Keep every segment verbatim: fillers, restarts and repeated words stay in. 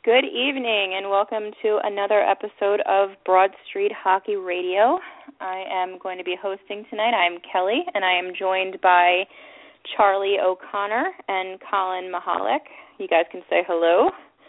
Good evening and welcome to another episode of Broad Street Hockey Radio. I am going to be hosting tonight. I'm Kelly and I am joined by Charlie O'Connor and Colin Mahalik. You guys can say hello.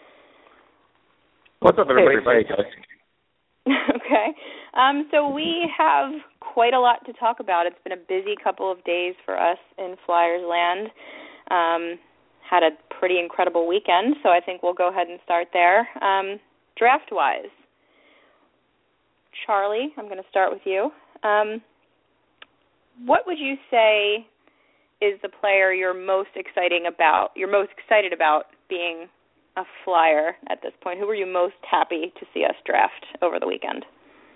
What's up, everybody? Hey, everybody. Okay. Um, so we have quite a lot to talk about. It's been a busy couple of days for us in Flyers land. Um, had a pretty incredible weekend, so I think we'll go ahead and start there. Um, draft-wise, Charlie, I'm going to start with you. Um, what would you say is the player you're most exciting about? You're most excited about being a Flyer at this point? Who were you most happy to see us draft over the weekend?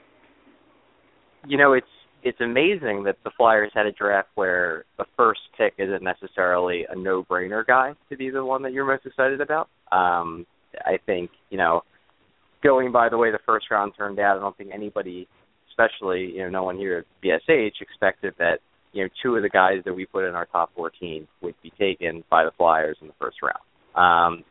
You know, it's it's amazing that the Flyers had a draft where the first pick isn't necessarily a no-brainer guy to be the one that you're most excited about. Um, I think, you know, going by the way the first round turned out, I don't think anybody, especially, you know, no one here at B S H expected that, you know, two of the guys that we put in our top fourteen would be taken by the Flyers in the first round. Um,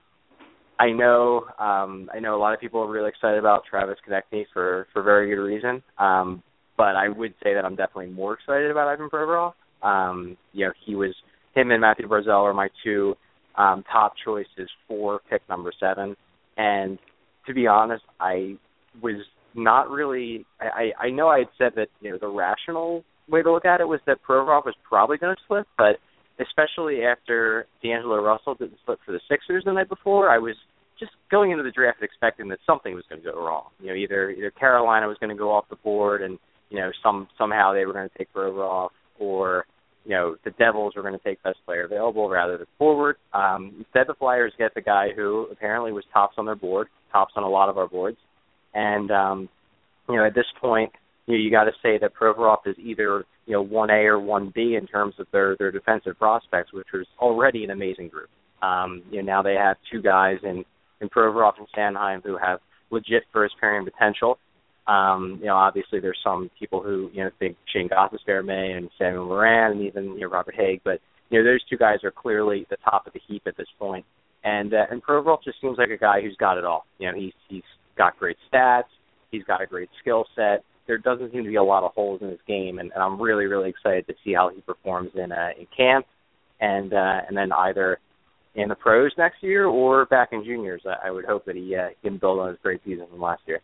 I know um, I know a lot of people are really excited about Travis Konecny for, for very good reason. Um, but I would say that I'm definitely more excited about Ivan Provorov. Um, you know, he was him and Matthew Barzal are my two um, top choices for pick number seven. And to be honest, I was not really. I, I know I had said that, you know, the rational way to look at it was that Provorov was probably going to slip, but especially after D'Angelo Russell didn't slip for the Sixers the night before, I was just going into the draft expecting that something was going to go wrong. You know, either either Carolina was going to go off the board and, you know, some somehow they were going to take Provorov, or, you know, the Devils were going to take best player available rather than forward. Um, instead, the Flyers get the guy who apparently was tops on their board, tops on a lot of our boards. And, um, you know, at this point, you know, you got to say that Provorov is either, you know, one A or one B in terms of their, their defensive prospects, which was already an amazing group. Um, you know, now they have two guys in, in Provorov and Sanheim who have legit first-pairing potential. Um, you know, obviously there's some people who, you know, think Shane Gostisbehere and Samuel Morin and even, you know, Robert Haig, but, you know, those two guys are clearly the top of the heap at this point. And uh, and Provorov just seems like a guy who's got it all. You know, he's he's got great stats, he's got a great skill set. There doesn't seem to be a lot of holes in his game, and, and I'm really, really excited to see how he performs in uh, in camp, and uh, and then either in the pros next year or back in juniors. I, I would hope that he uh, can build on his great season from last year.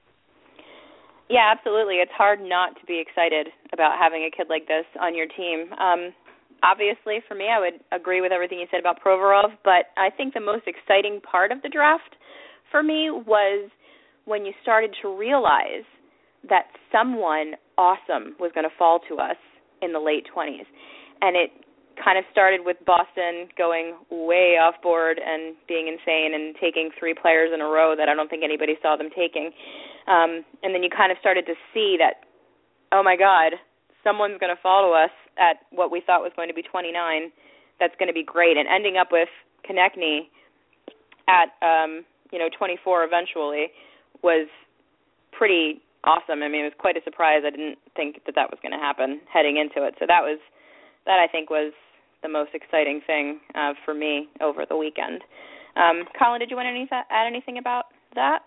Yeah, absolutely. It's hard not to be excited about having a kid like this on your team. Um, obviously, for me, I would agree with everything you said about Provorov, but I think the most exciting part of the draft for me was when you started to realize that someone awesome was going to fall to us in the late twenties. And it kind of started with Boston going way off board and being insane and taking three players in a row that I don't think anybody saw them taking. Um, and then you kind of started to see that, oh, my God, someone's going to fall to us at what we thought was going to be twenty-nine. That's going to be great. And ending up with Konecny at, um, you know, twenty-four eventually was pretty awesome. I mean, it was quite a surprise. I didn't think that that was going to happen heading into it. So that was, that I think was the most exciting thing uh, for me over the weekend. Um, Colin, did you want to add anything about that?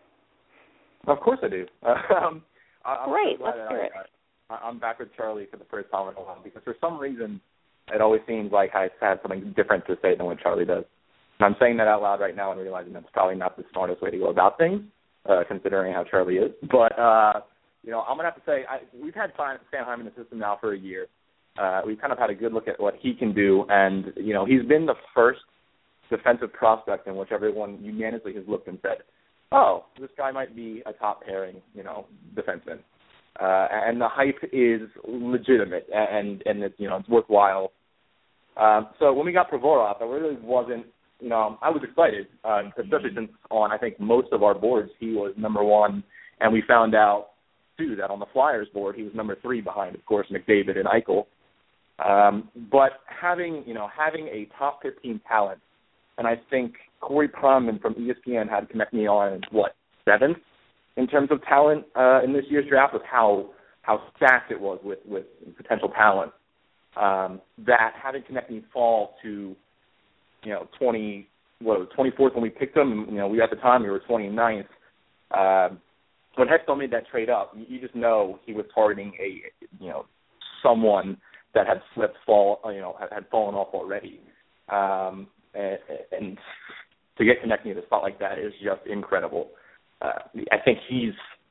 Of course I do. Um, I'm Great, so let's hear I, it. I, I'm back with Charlie for the first time in a while because for some reason it always seems like I had something different to say than what Charlie does. And I'm saying that out loud right now and realizing that's probably not the smartest way to go about things, uh, considering how Charlie is. But, uh, you know, I'm going to have to say I, we've had Sanheim in the system now for a year. Uh, we've kind of had a good look at what he can do, and, you know, he's been the first defensive prospect in which everyone unanimously has looked and said, oh, this guy might be a top pairing, you know, defenseman. Uh, and the hype is legitimate, and, and it, you know, it's worthwhile. Um, so when we got Provorov, I really wasn't, you know, I was excited, uh, especially since on, I think, most of our boards, he was number one, and we found out, too, that on the Flyers board, he was number three behind, of course, McDavid and Eichel. Um, but having, you know, having a top fifteen talent, and I think Corey Pruitt from E S P N had Konecny on, what, seventh in terms of talent uh, in this year's draft, with how how stacked it was with, with potential talent. Um, that having Konecny fall to, you know, twenty, what, twenty-fourth when we picked him. You know, we at the time we were twenty-ninth. Uh, when Hextall made that trade up, you just know he was targeting a, you know, someone that had slipped, fall, you know, had, had fallen off already. Um, and, and to get Konechny at a spot like that is just incredible. Uh, I think he's,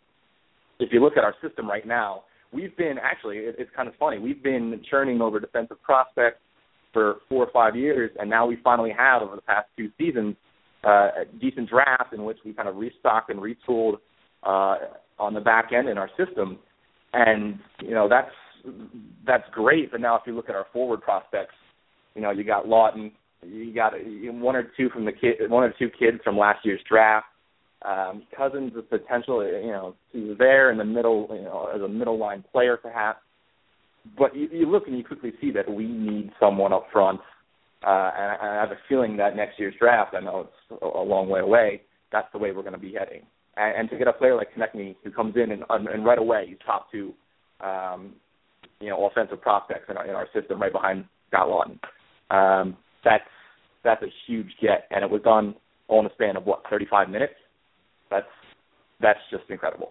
if you look at our system right now, we've been, actually, it, it's kind of funny, we've been churning over defensive prospects for four or five years, and now we finally have, over the past two seasons, uh, a decent draft in which we kind of restocked and retooled uh, on the back end in our system. And, you know, that's that's great, but now if you look at our forward prospects, you know, you got Lawton, you got one or two from the kid, one or two kids from last year's draft. Um, Cousins is potential, you know, he's there in the middle, you know, as a middle line player perhaps. But you, you look and you quickly see that we need someone up front. Uh, and I, I have a feeling that next year's draft, I know it's a, a long way away, that's the way we're going to be heading. And, and to get a player like Konechny who comes in and, and right away he's top two, um, you know, offensive prospects in our, in our system right behind Scott Lawton. Um, that's that's a huge get, and it was done all in a span of, what, thirty-five minutes? That's that's just incredible.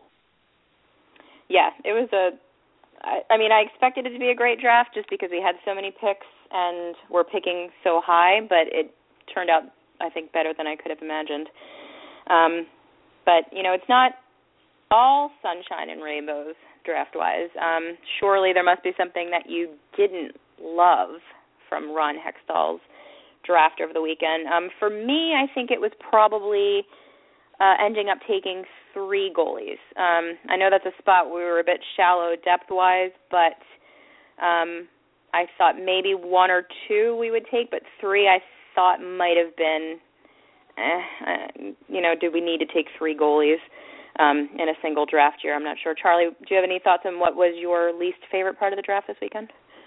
Yeah, it was a I, I mean, I expected it to be a great draft just because we had so many picks and we're picking so high, but it turned out, I think, better than I could have imagined. Um, but, you know, it's not all sunshine and rainbows draft-wise. Um, surely there must be something that you didn't love from Ron Hextall's draft over the weekend. Um, for me, I think it was probably uh, ending up taking three goalies. Um, I know that's a spot where we were a bit shallow depth-wise, but um, I thought maybe one or two we would take, but three I thought might have been, eh, uh, you know, do we need to take three goalies um, in a single draft year? I'm not sure. Charlie, do you have any thoughts on what was your least favorite part of the draft this weekend?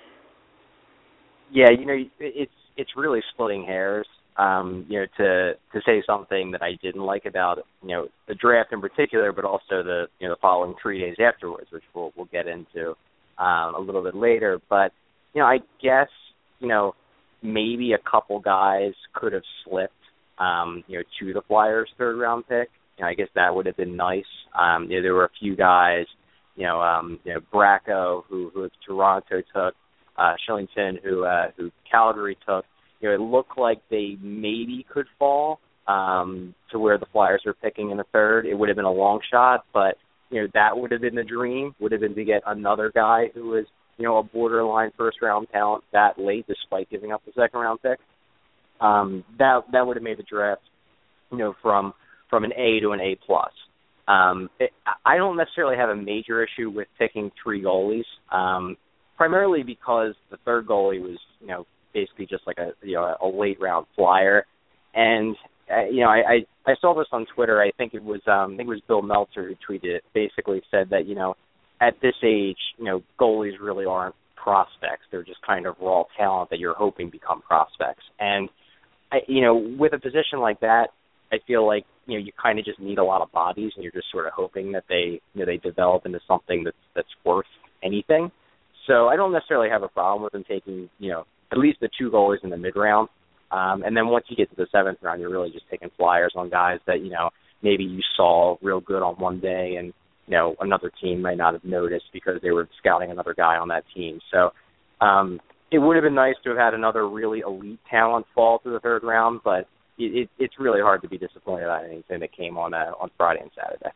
Yeah, you know, it's it's really splitting hairs. Um, you know, to to say something that I didn't like about, you know, the draft in particular, but also the, you know, the following three days afterwards, which we'll we'll get into um, a little bit later. But, you know, I guess, you know, maybe a couple guys could have slipped, um, you know, to the Flyers' third round pick. You know, I guess that would have been nice. Um, you know, there were a few guys, you know, um, you know, Bracco, who who Toronto took, uh, Shillington, who uh, who Calgary took. You know, it looked like they maybe could fall um, to where the Flyers were picking in the third. It would have been a long shot, but, you know, that would have been the dream, would have been to get another guy who was, you know, a borderline first-round talent that late, despite giving up the second-round pick. Um, that that would have made the draft, you know, from from an A to an A plus. Um, it, I don't necessarily have a major issue with picking three goalies, um, primarily because the third goalie was, you know, basically just like a, you know, a late round flyer. And, uh, you know, I, I, I saw this on Twitter. I think it was, um, I think it was Bill Meltzer who tweeted it, basically said that, you know, at this age, you know, goalies really aren't prospects. They're just kind of raw talent that you're hoping become prospects. And, I, you know, with a position like that, I feel like, you know, you kind of just need a lot of bodies and you're just sort of hoping that they, you know, they develop into something that's, that's worth anything. So I don't necessarily have a problem with them taking, you know, at least the two goalies in the mid-round. Um, and then once you get to the seventh round, you're really just taking flyers on guys that, you know, maybe you saw real good on one day and, you know, another team might not have noticed because they were scouting another guy on that team. So um, it would have been nice to have had another really elite talent fall to the third round, but it, it, it's really hard to be disappointed on anything that came on uh, on Friday and Saturday.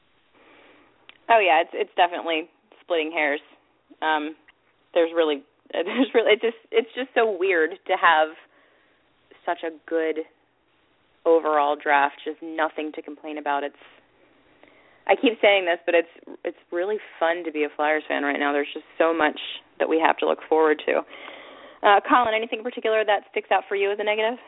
Oh, yeah, it's it's definitely splitting hairs. Um, there's really... There's really it just it's just so weird to have such a good overall draft, just nothing to complain about. It's I keep saying this, but it's it's really fun to be a Flyers fan right now. There's just so much that we have to look forward to. Uh, Colin, anything in particular that sticks out for you as a negative?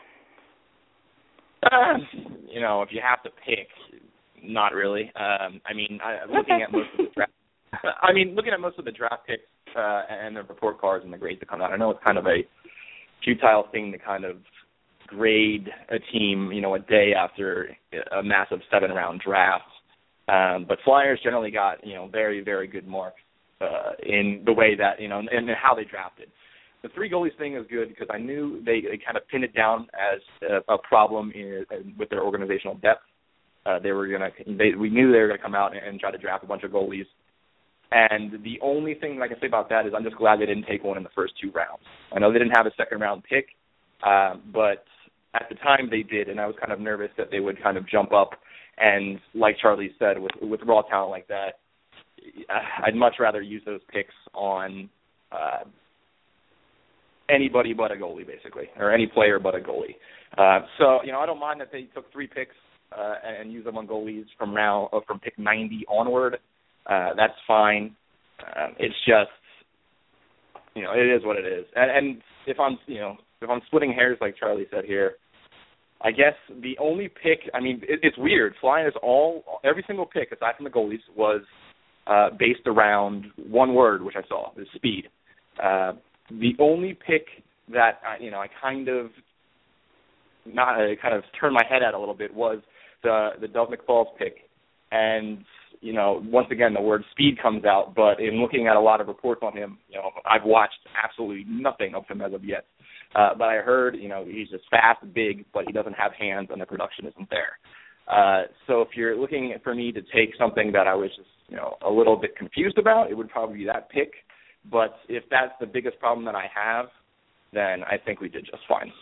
Uh, you know, if you have to pick, not really. Um, I mean, I, looking okay. at most of the draft, I mean, looking at most of the draft picks. Uh, and the report cards and the grades that come out. I know it's kind of a futile thing to kind of grade a team, you know, a day after a massive seven-round draft. Um, but Flyers generally got, you know, very, very good marks uh, in the way that, you know, and how they drafted. the three goalies thing is good because I knew they, they kind of pinned it down as a, a problem in, in, with their organizational depth. Uh, they were gonna. They, we knew they were gonna come out and, and try to draft a bunch of goalies. And the only thing I can say about that is I'm just glad they didn't take one in the first two rounds. I know they didn't have a second round pick, uh, but at the time they did, and I was kind of nervous that they would kind of jump up. And like Charlie said, with with raw talent like that, I'd much rather use those picks on uh, anybody but a goalie, basically, or any player but a goalie. Uh, so you know, I don't mind that they took three picks. Uh, and use them on goalies from round uh, from pick ninety onward. Uh, that's fine. Uh, it's just, you know, it is what it is. And, and if I'm, you know, if I'm splitting hairs like Charlie said here, I guess the only pick. I mean, it, it's weird. Flyers all every single pick aside from the goalies was uh, based around one word, which I saw, is speed. Uh, the only pick that I, you know I kind of not uh, kind of turned my head at a little bit was the the Dov McFalls pick, and you know once again the word speed comes out. But in looking at a lot of reports on him, you know I've watched absolutely nothing of him as of yet. Uh, but I heard you know he's just fast, big, but he doesn't have hands, and the production isn't there. Uh, so if you're looking for me to take something that I was just you know a little bit confused about, it would probably be that pick. But if that's the biggest problem that I have, then I think we did just fine.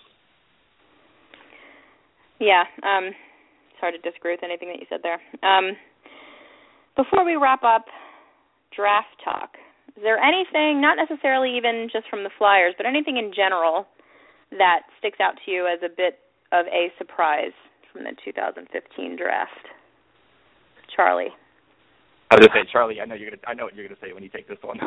Yeah. Um hard to disagree with anything that you said there. Um, before we wrap up draft talk, is there anything, not necessarily even just from the Flyers, but anything in general that sticks out to you as a bit of a surprise from the two thousand fifteen draft? Charlie. I was going to say, Charlie, I know you're going to, I know what you're going to say when you take this one.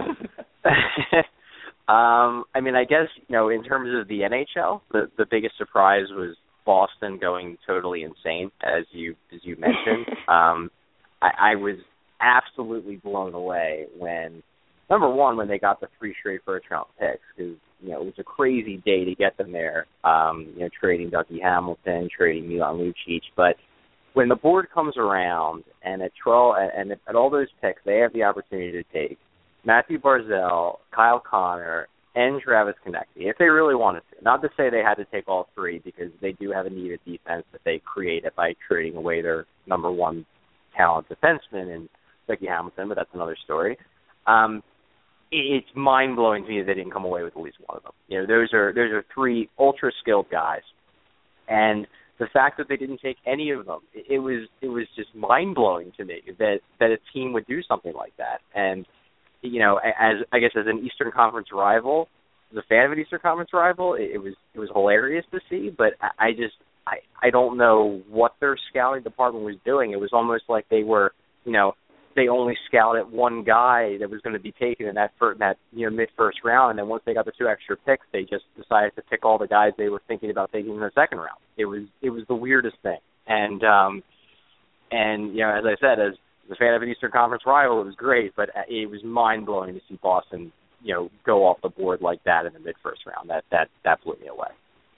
um, I mean, I guess, you know, in terms of the N H L, the, the biggest surprise was Boston going totally insane, as you as you mentioned. um, I, I was absolutely blown away when, number one, when they got the three straight first round picks, because you know it was a crazy day to get them there. Um, you know, trading Dougie Hamilton, trading Milan Lucic, but when the board comes around and at twelve and at all those picks, they have the opportunity to take Matthew Barzal, Kyle Connor, and Travis Konecny, if they really wanted to. Not to say they had to take all three, because they do have a needed defense that they created by trading away their number one talent defenseman in Dougie Hamilton, but that's another story. Um, it's mind-blowing to me that they didn't come away with at least one of them. You know, those are those are three ultra-skilled guys, and the fact that they didn't take any of them, it, it was it was just mind-blowing to me that, that a team would do something like that. And you know, as I guess as an Eastern Conference rival, as a fan of an Eastern Conference rival, it, it was it was hilarious to see. But I, I just I, I don't know what their scouting department was doing. It was almost like they were, you know, they only scouted one guy that was going to be taken in that first, that you know mid first round, and then once they got the two extra picks, they just decided to pick all the guys they were thinking about taking in the second round. It was it was the weirdest thing. And um, and you know, as I said, as the fan of an Eastern Conference rival, it was great, but it was mind-blowing to see Boston, you know, go off the board like that in the mid-first round. That that that blew me away.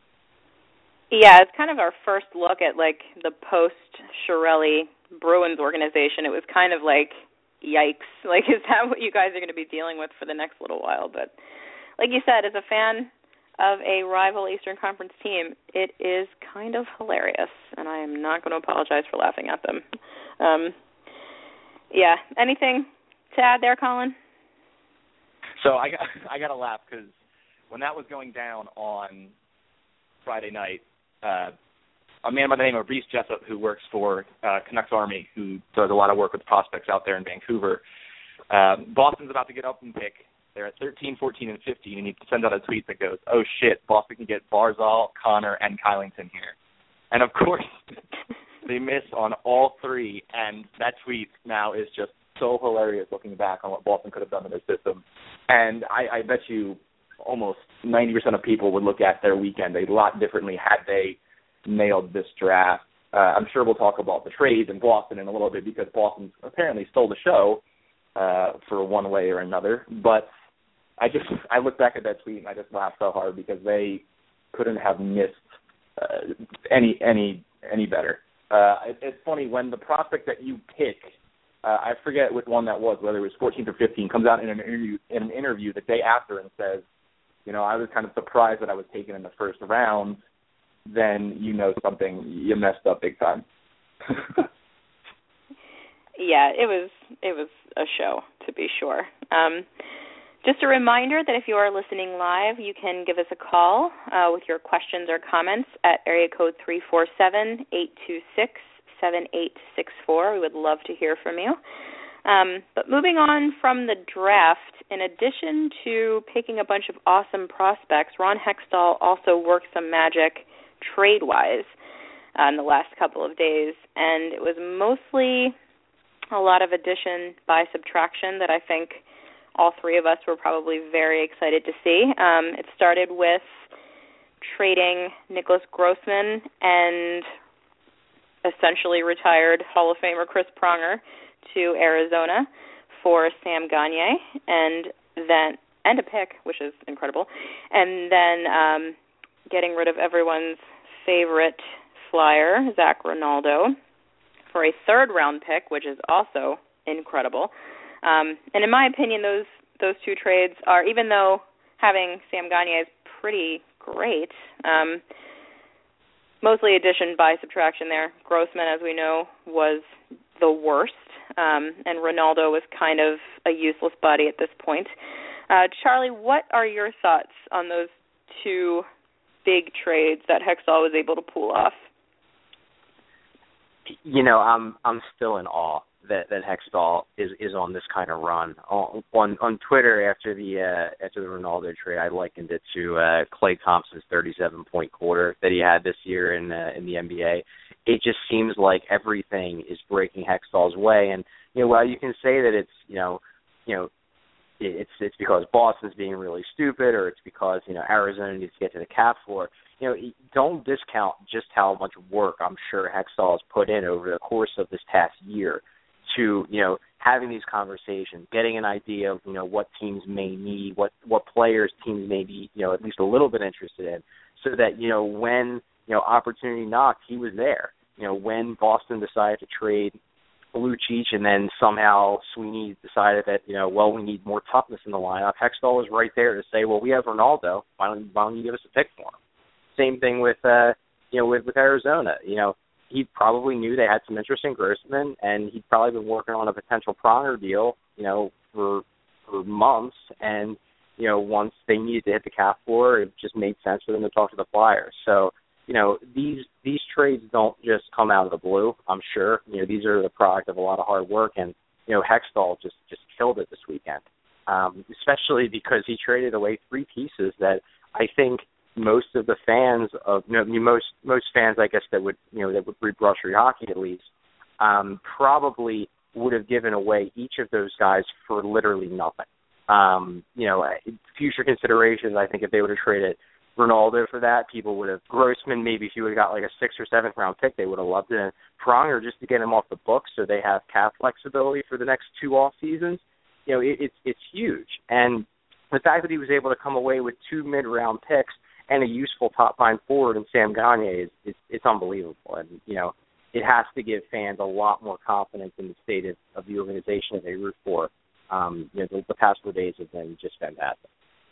Yeah, it's kind of our first look at, like, the post-Chiarelli Bruins organization. It was kind of like, yikes. Like, is that what you guys are going to be dealing with for the next little while? But like you said, as a fan of a rival Eastern Conference team, it is kind of hilarious, and I am not going to apologize for laughing at them. Um Yeah. Anything to add there, Colin? So I got I got to laugh because when that was going down on Friday night, uh, a man by the name of Reese Jessup, who works for uh, Canucks Army, who does a lot of work with prospects out there in Vancouver, uh, Boston's about to get up and pick. They're at thirteen, fourteen, and fifteen, and he sends out a tweet that goes, "Oh shit, Boston can get Barzal, Connor, and Kylington here," and of course. They miss on all three, and that tweet now is just so hilarious looking back on what Boston could have done in their system. And I, I bet you almost ninety percent of people would look at their weekend a lot differently had they nailed this draft. Uh, I'm sure we'll talk about the trades in Boston in a little bit because Boston apparently stole the show uh, for one way or another. But I just I look back at that tweet and I just laugh so hard because they couldn't have missed uh, any any any better. Uh, it, it's funny, when the prospect that you pick, uh, I forget which one that was, whether it was fourteenth or fifteenth, comes out in an interview in an interview the day after and says, you know, I was kind of surprised that I was taken in the first round, then you know something, you messed up big time. Yeah, it was it was a show, to be sure. Um, just a reminder that if you are listening live, you can give us a call uh, with your questions or comments at area code three four seven, eight two six, seven eight six four. We would love to hear from you. Um, but moving on from the draft, in addition to picking a bunch of awesome prospects, Ron Hextall also worked some magic trade-wise uh, in the last couple of days, and it was mostly a lot of addition by subtraction that I think all three of us were probably very excited to see. Um, it started with trading Nicholas Grossman and essentially retired Hall of Famer Chris Pronger to Arizona for Sam Gagner, and then and a pick, which is incredible, and then um, getting rid of everyone's favorite Flyer, Zach Ronaldo, for a third-round pick, which is also incredible. Um, and in my opinion, those those two trades are, even though having Sam Gagner is pretty great, um, mostly addition by subtraction there. Grossman, as we know, was the worst, um, and Ronaldo was kind of a useless body at this point. Uh, Charlie, what are your thoughts on those two big trades that Hextall was able to pull off? You know, I'm I'm still in awe that, that Hextall is, is on this kind of run. On on, on Twitter after the uh, after the Ronaldo trade, I likened it to uh, Klay Thompson's thirty-seven point quarter that he had this year in uh, in the N B A. It just seems like everything is breaking Hextall's way, and you know, while you can say that it's you know you know it's it's because Boston's being really stupid, or it's because you know Arizona needs to get to the cap floor. You know, don't discount just how much work I'm sure Hextall has put in over the course of this past year to, you know, having these conversations, getting an idea of, you know, what teams may need, what, what players teams may be, you know, at least a little bit interested in, so that, you know, when, you know, opportunity knocked, he was there. You know, when Boston decided to trade Lucic and then somehow Sweeney decided that, you know, well, we need more toughness in the lineup, Hextall was right there to say, well, we have Ronaldo. Why don't, why don't you give us a pick for him? Same thing with, uh, you know, with, with Arizona. You know, he probably knew they had some interest in Grossman, and he'd probably been working on a potential Pronger deal, you know, for for months. And, you know, once they needed to hit the cap floor, it just made sense for them to talk to the Flyers. So, you know, these these trades don't just come out of the blue, I'm sure. You know, these are the product of a lot of hard work, and, you know, Hextall just, just killed it this weekend, um, especially because he traded away three pieces that I think – most of the fans of you know most most fans I guess that would you know that would read Brush Hockey at least um, probably would have given away each of those guys for literally nothing. Um, you know, future considerations. I think if they would have traded Ronaldo for that, people would have Grossman. Maybe if you would have got like a sixth or seventh round pick, they would have loved it. And Pronger just to get him off the books so they have cap flexibility for the next two off seasons. You know, it, it's it's huge. And the fact that he was able to come away with two mid round picks and a useful top-line forward in Sam Gagner is, is it's unbelievable. And, you know, it has to give fans a lot more confidence in the state of, of the organization that they root for. Um, you know, the, the past four days have been just fantastic.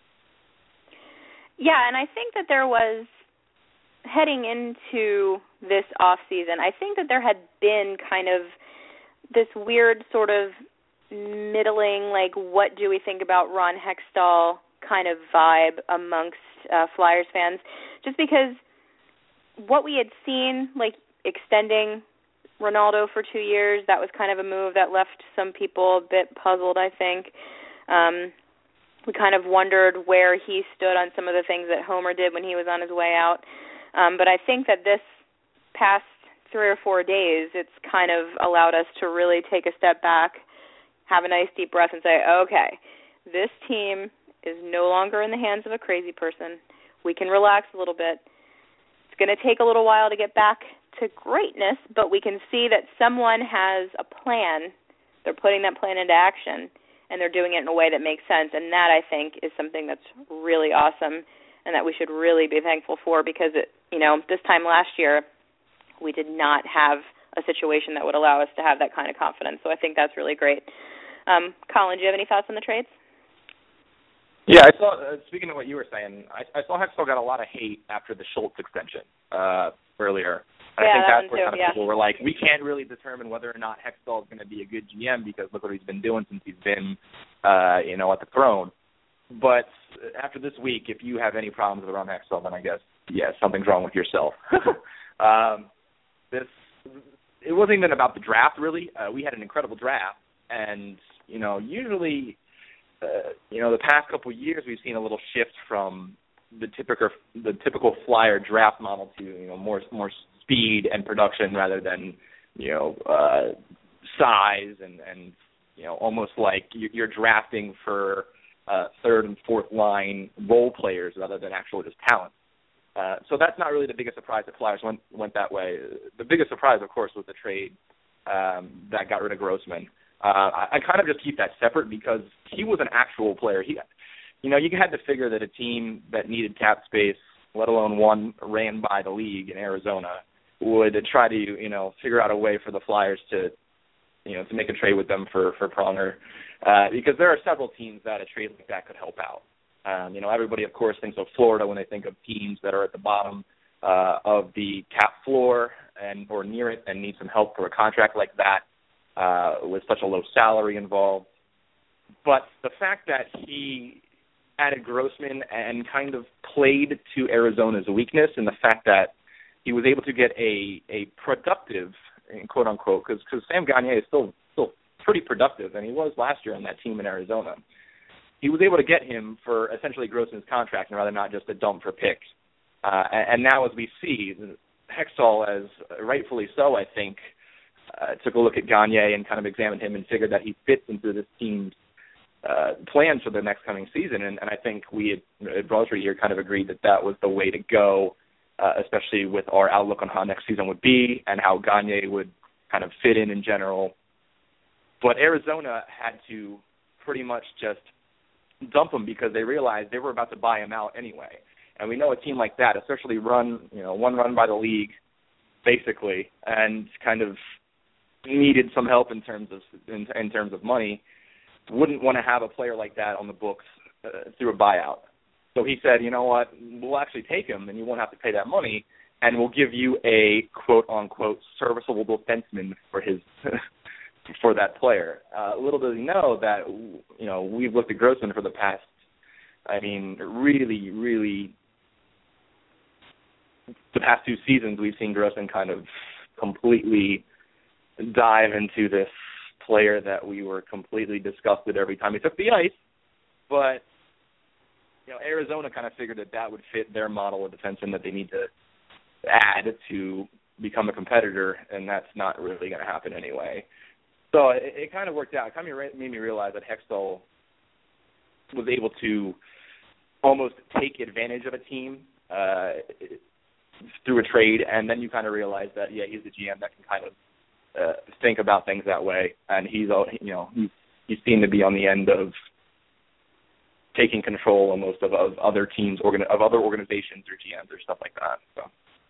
Yeah, and I think that there was, heading into this off-season, I think that there had been kind of this weird sort of middling, like, what do we think about Ron Hextall kind of vibe amongst uh, Flyers fans, just because what we had seen, like extending Ronaldo for two years, that was kind of a move that left some people a bit puzzled, I think. Um, we kind of wondered where he stood on some of the things that Homer did when he was on his way out. Um, but I think that this past three or four days, it's kind of allowed us to really take a step back, have a nice deep breath, and say, okay, this team is no longer in the hands of a crazy person. We can relax a little bit. It's going to take a little while to get back to greatness, but we can see that someone has a plan. They're putting that plan into action, and they're doing it in a way that makes sense, and that, I think, is something that's really awesome and that we should really be thankful for, because, it, you know, this time last year we did not have a situation that would allow us to have that kind of confidence, so I think that's really great. Um, Colin, do you have any thoughts on the trades? Yeah, I saw. Uh, speaking of what you were saying, I, I saw Hextall got a lot of hate after the Schultz extension uh, earlier. And yeah, I think that that's one where too, kind of yeah. people were like, we can't really determine whether or not Hextall is going to be a good G M because look what he's been doing since he's been, uh, you know, at the throne. But after this week, if you have any problems with Ron Hextall, then I guess yeah, something's wrong with yourself. um, this it wasn't even about the draft really. Uh, we had an incredible draft, and you know, usually. Uh, you know, the past couple of years we've seen a little shift from the typical the typical Flyer draft model to you know more more speed and production rather than you know uh, size and and you know almost like you're drafting for uh, third and fourth line role players rather than actual just talent. Uh, so that's not really the biggest surprise that Flyers went went that way. The biggest surprise, of course, was the trade um, that got rid of Grossman. Uh, I, I kind of just keep that separate because he was an actual player. He, you know, you had to figure that a team that needed cap space, let alone one ran by the league in Arizona, would try to, you know, figure out a way for the Flyers to, you know, to make a trade with them for for Pronger, uh, because there are several teams that a trade like that could help out. Um, you know, everybody, of course, thinks of Florida when they think of teams that are at the bottom uh, of the cap floor and or near it and need some help for a contract like that. Uh, with such a low salary involved. But the fact that he added Grossman and kind of played to Arizona's weakness and the fact that he was able to get a, a productive, quote unquote, because Sam Gagner is still still pretty productive, and he was last year on that team in Arizona. He was able to get him for essentially Grossman's contract and rather not just a dump for picks. Uh, and, and now as we see, Hextall, as rightfully so, I think, Uh, took a look at Gagner and kind of examined him and figured that he fits into this team's uh, plans for the next coming season. And, and I think we at, at Broad Street here kind of agreed that that was the way to go, uh, especially with our outlook on how next season would be and how Gagner would kind of fit in in general. But Arizona had to pretty much just dump him because they realized they were about to buy him out anyway. And we know a team like that, especially run, you know, one run by the league, basically, and kind of needed some help in terms of in, in terms of money, wouldn't want to have a player like that on the books uh, through a buyout. So he said, you know what, we'll actually take him, and you won't have to pay that money, and we'll give you a quote unquote serviceable defenseman for his for that player. Uh, little does he know that you know we've looked at Grossman for the past, I mean, really, really, the past two seasons we've seen Grossman kind of completely dive into this player that we were completely disgusted every time he took the ice. But, you know, Arizona kind of figured that that would fit their model of defenseman that they need to add to become a competitor, and that's not really going to happen anyway. So it, it kind of worked out. It kind of made me realize that Hextall was able to almost take advantage of a team uh, through a trade, and then you kind of realize that, yeah, he's the G M that can kind of uh, think about things that way, and he's, you know, he's, he seemed to be on the end of taking control almost of, of other teams, organ, of other organizations or G Ms or stuff like that. So.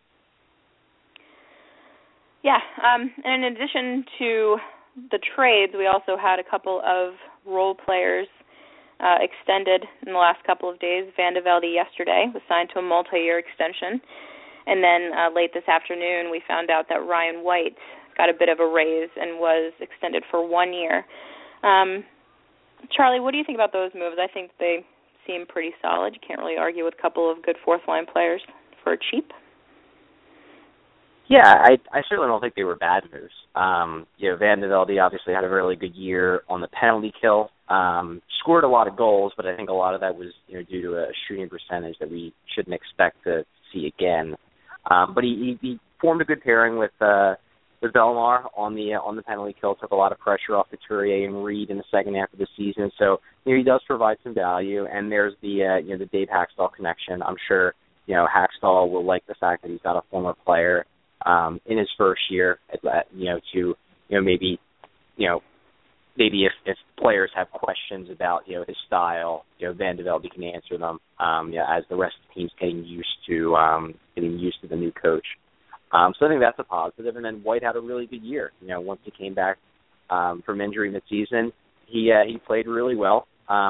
Yeah, um, and in addition to the trades, we also had a couple of role players uh, extended in the last couple of days. Van de Velde yesterday was signed to a multi-year extension. And then uh, late this afternoon, we found out that Ryan White got a bit of a raise and was extended for one year. Um, Charlie, what do you think about those moves? I think they seem pretty solid. You can't really argue with a couple of good fourth-line players for cheap. Yeah, I I certainly don't think they were bad moves. Um, you know, Van de Velde obviously had a really good year on the penalty kill. Um, scored a lot of goals, but I think a lot of that was you know due to a shooting percentage that we shouldn't expect to see again. Um, but he, he, he formed a good pairing with uh, with Bellemare on the uh, on the penalty kill. Took a lot of pressure off Couturier and Reed in the second half of the season. So you know, he does provide some value. And there's the uh, you know the Dave Haxtell connection. I'm sure you know Haxtell will like the fact that he's got a former player um, in his first year. At, at, you know to you know maybe you know maybe if, if players have questions about you know his style, you know Van de Velde can answer them. Um, you know, as the rest of the team's getting used to um, getting used to the new coach. Um, so I think that's a positive. And then White had a really good year. You know, once he came back um, from injury midseason, he uh, he played really well. Um,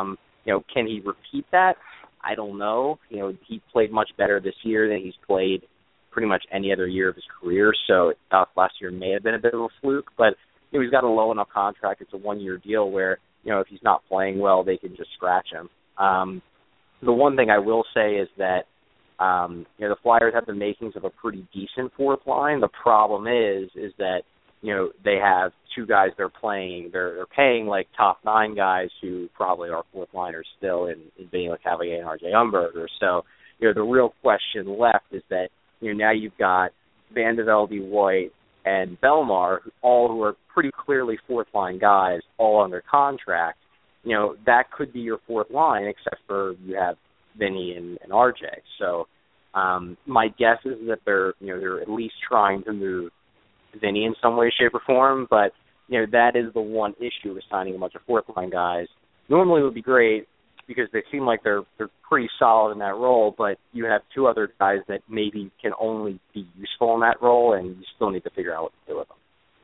You know, can he repeat that? I don't know. You know, he played much better this year than he's played pretty much any other year of his career, so uh, last year may have been a bit of a fluke, but you know, he's got a low enough contract. It's a one-year deal where, you know, if he's not playing well, they can just scratch him. Um, the one thing I will say is that, um, you know, the Flyers have the makings of a pretty decent fourth line. The problem is, is that, you know, they have two guys they're playing. They're, they're paying, like, top nine guys who probably are fourth liners still in, in Vinny Lecavalier and R J Umberger. So, you know, the real question left is that, you know, now you've got Van de Velde, White, and Belmar, all who are pretty clearly fourth-line guys, all under contract. You know, that could be your fourth line, except for you have Vinny and, and R J. So um, my guess is that they're, you know, they're at least trying to move Vinny in some way, shape, or form. But you know, that is the one issue with signing a bunch of fourth-line guys. Normally, it would be great because they seem like they're they're pretty solid in that role, but you have two other guys that maybe can only be useful in that role, and you still need to figure out what to do with them.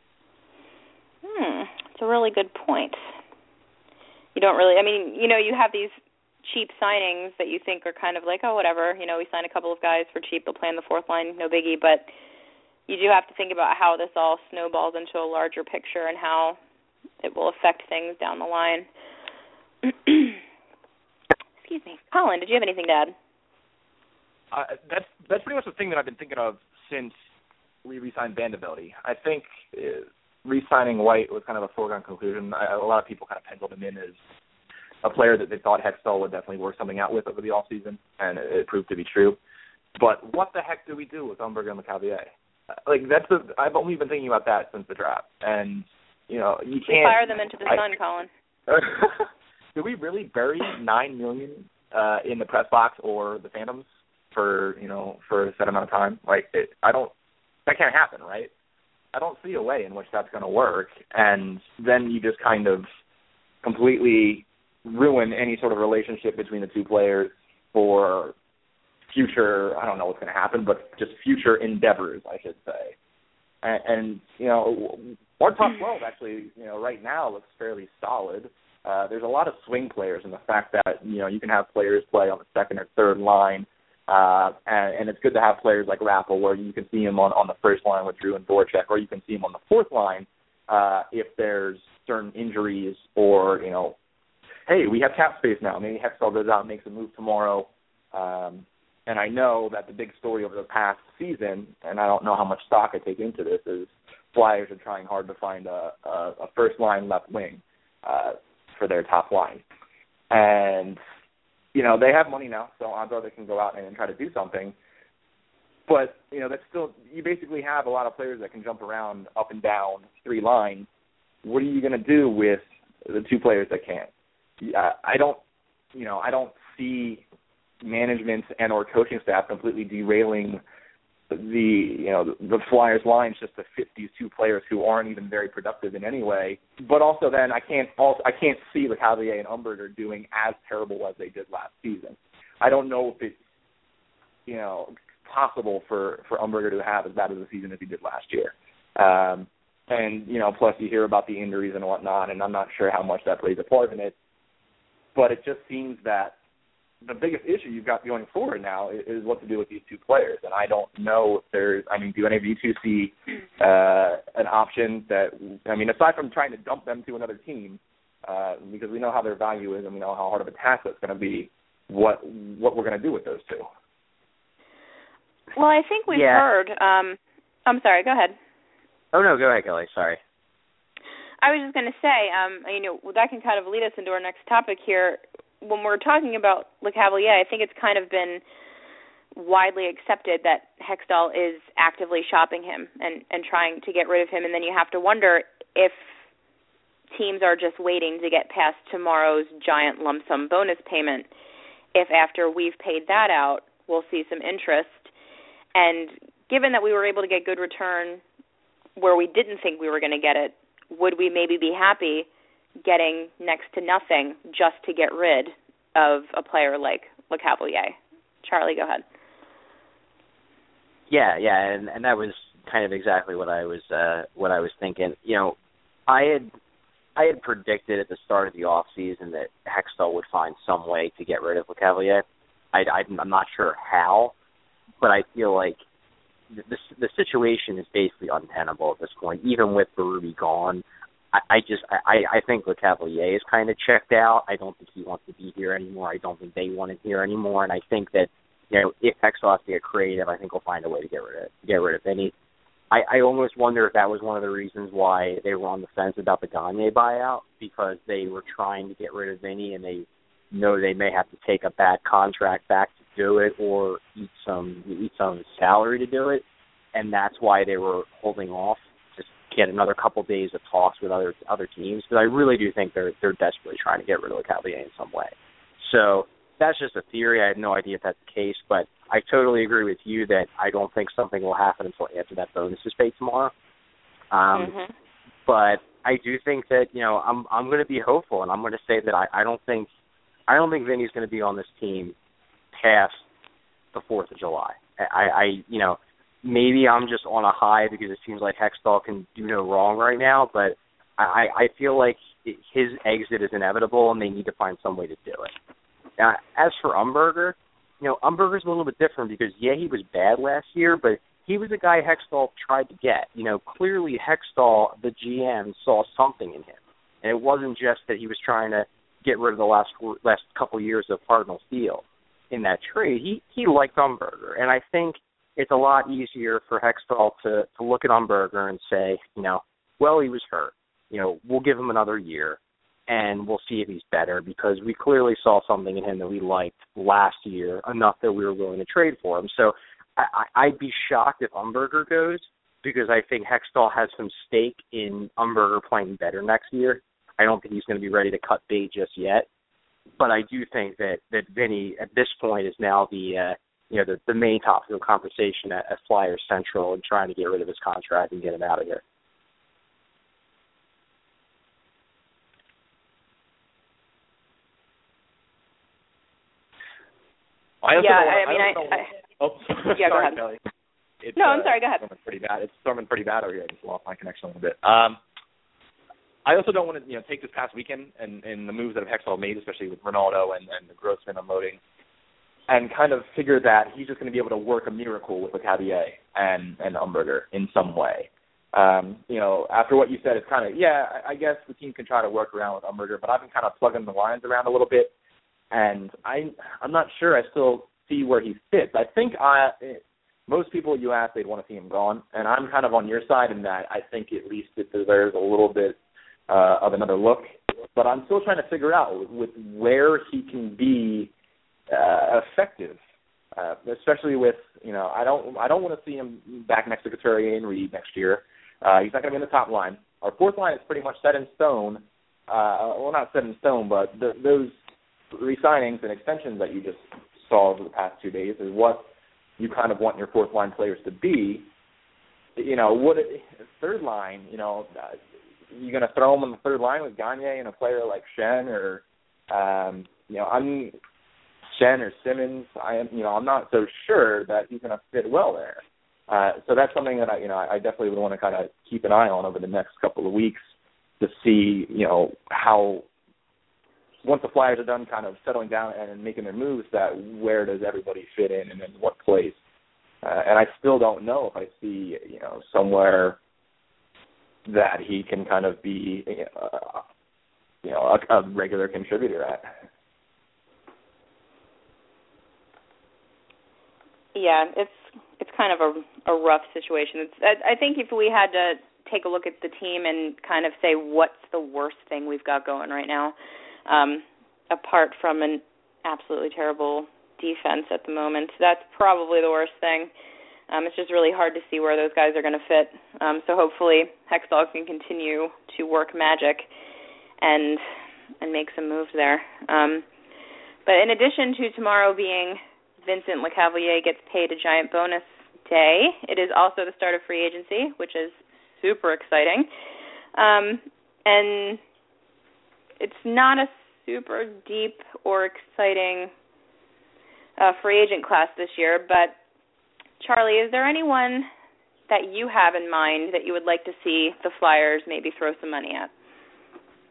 Hmm, it's a really good point. You don't really, I mean, you know, you have these cheap signings that you think are kind of like, oh, whatever, you know, we sign a couple of guys for cheap, they'll play in the fourth line, no biggie, but you do have to think about how this all snowballs into a larger picture and how it will affect things down the line. Excuse me. Colin, did you have anything to add? Uh, that's that's pretty much the thing that I've been thinking of since we re-signed Van de Velde. I think uh, re-signing White was kind of a foregone conclusion. I, a lot of people kind of penciled him in as a player that they thought Hextall would definitely work something out with over the offseason, and it, it proved to be true. But what the heck do we do with Umberger and Lecavalier? Like, that's the, I've only been thinking about that since the draft. And, you know, you can't... We fire them into the sun, I, Colin. Do we really bury nine million dollars uh, in the press box or the Phantoms for, you know, for a set amount of time? Like, it, I don't, that can't happen, right? I don't see a way in which that's going to work. And then you just kind of completely ruin any sort of relationship between the two players for future, I don't know what's going to happen, but just future endeavors, I should say. And, and you know, our top twelve actually, you know, right now looks fairly solid. Uh, there's a lot of swing players in the fact that, you know, you can have players play on the second or third line, uh, and, and it's good to have players like Rappel where you can see him on, on the first line with Drew and Voracek, or you can see him on the fourth line uh, if there's certain injuries or, you know, hey, we have cap space now. Maybe Hextall goes out and makes a move tomorrow. Um, and I know that the big story over the past season, and I don't know how much stock I take into this, is Flyers are trying hard to find a, a, a first-line left wing uh, for their top line. And, you know, they have money now, so odds are they can go out and try to do something. But, you know, that's still, you basically have a lot of players that can jump around up and down three lines. What are you going to do with the two players that can't? I don't, you know, I don't see management and or coaching staff completely derailing the, you know, the, the Flyers lines just to fit these two players who aren't even very productive in any way. But also then I can't also I can't see Lecavalier and Umberger doing as terrible as they did last season. I don't know if it's, you know, possible for, for Umberger to have as bad of a season as he did last year. Um, and, you know, plus you hear about the injuries and whatnot, and I'm not sure how much that plays a part in it. But it just seems that the biggest issue you've got going forward now is, is what to do with these two players. And I don't know if there's, I mean, do any of you two see uh, an option that, I mean, aside from trying to dump them to another team, uh, because we know how their value is and we know how hard of a task that's going to be, what what we're going to do with those two. Well, I think we've yeah. heard, um, I'm sorry, go ahead. Oh, no, go ahead, Kelly, sorry. I was just going to say, um, you know, that can kind of lead us into our next topic here. When we're talking about Lecavalier, I think it's kind of been widely accepted that Hextall is actively shopping him and, and trying to get rid of him, and then you have to wonder if teams are just waiting to get past tomorrow's giant lump sum bonus payment, if after we've paid that out, we'll see some interest. And given that we were able to get good return where we didn't think we were going to get it, would we maybe be happy getting next to nothing just to get rid of a player like Lecavalier? Charlie, go ahead. Yeah, yeah, and, and that was kind of exactly what I was uh, what I was thinking. You know, I had I had predicted at the start of the off season that Hextall would find some way to get rid of LeCavalier. I, I, I'm not sure how, but I feel like the the situation is basically untenable at this point. Even with Berube gone, I, I just I, I think LeCavalier is kind of checked out. I don't think he wants to be here anymore. I don't think they want him here anymore. And I think that, you know, if Hextall has to get creative, I think we'll find a way to get rid of it, get rid of Vinny. I, I almost wonder if that was one of the reasons why they were on the fence about the Gagne buyout, because they were trying to get rid of Vinny and they know they may have to take a bad contract back to do it or eat some eat some salary to do it, and that's why they were holding off to get another couple days of talks with other other teams. But I really do think they're they're desperately trying to get rid of LeCavalier in some way. So that's just a theory. I have no idea if that's the case, but I totally agree with you that I don't think something will happen until after that bonus is paid tomorrow. Um, mm-hmm. But I do think that, you know, I'm I'm going to be hopeful, and I'm going to say that I, I don't think I don't think Vinny's going to be on this team past the Fourth of July. I, I you know maybe I'm just on a high because it seems like Hextall can do no wrong right now, but I I feel like his exit is inevitable, and they need to find some way to do it. Now, as for Umberger, you know, Umberger's a little bit different because, yeah, he was bad last year, but he was a guy Hextall tried to get. You know, clearly Hextall, the G M, saw something in him. And it wasn't just that he was trying to get rid of the last last couple of years of Cardinals deal in that trade. He he liked Umberger. And I think it's a lot easier for Hextall to, to look at Umberger and say, you know, well, he was hurt. You know, we'll give him another year. And we'll see if he's better, because we clearly saw something in him that we liked last year enough that we were willing to trade for him. So I, I'd be shocked if Umberger goes, because I think Hextall has some stake in Umberger playing better next year. I don't think he's going to be ready to cut bait just yet. But I do think that, that Vinny, at this point, is now the uh, you know the, the main topic of conversation at, at Flyers Central, and trying to get rid of his contract and get him out of here. I also yeah, don't wanna, I mean, I, I, don't I, I oh, yeah, sorry, go ahead. Kelly. It's, no, I'm uh, sorry. Go ahead. It's pretty bad. It's storming pretty bad over here. I just lost my connection a little bit. Um, I also don't want to, you know, take this past weekend and, and the moves that Hextall made, especially with Ronaldo and, and the Grossman unloading, and kind of figure that he's just going to be able to work a miracle with LeCavalier and and Umberger in some way. Um, you know, after what you said, it's kind of yeah. I, I guess the team can try to work around with Umberger, but I've been kind of plugging the lines around a little bit, and I I'm not sure I still see where he fits. I think I most people you ask, they'd want to see him gone, and I'm kind of on your side in that I think at least it deserves a little bit uh, of another look. But I'm still trying to figure out with where he can be uh, effective, uh, especially with you know I don't I don't want to see him back next to Couturier and Reed next year. Uh, he's not going to be in the top line. Our fourth line is pretty much set in stone. Uh, well, not set in stone, but the, those re-signings and extensions that you just saw over the past two days is what you kind of want your fourth line players to be. You know, what it, third line, you know, uh, you're going to throw them on the third line with Gagne and a player like Shen or, um, you know, I'm Shen or Simmons. I am, you know, I'm not so sure that he's going to fit well there. Uh, so that's something that I, you know, I definitely would want to kind of keep an eye on over the next couple of weeks to see, you know, how once the Flyers are done kind of settling down and making their moves, that where does everybody fit in and in what place. Uh, and I still don't know if I see, you know, somewhere that he can kind of be, uh, you know, a, a regular contributor at. Yeah, it's it's kind of a, a rough situation. It's, I, I think if we had to take a look at the team and kind of say what's the worst thing we've got going right now, um, apart from an absolutely terrible defense at the moment, that's probably the worst thing. Um, it's just really hard to see where those guys are going to fit. Um, so hopefully Hextall can continue to work magic and and make some moves there. Um, but in addition to tomorrow being Vincent LeCavalier gets paid a giant bonus day, it is also the start of free agency, which is super exciting. Um, and it's not a super deep or exciting uh, free agent class this year, but Charlie, is there anyone that you have in mind that you would like to see the Flyers maybe throw some money at?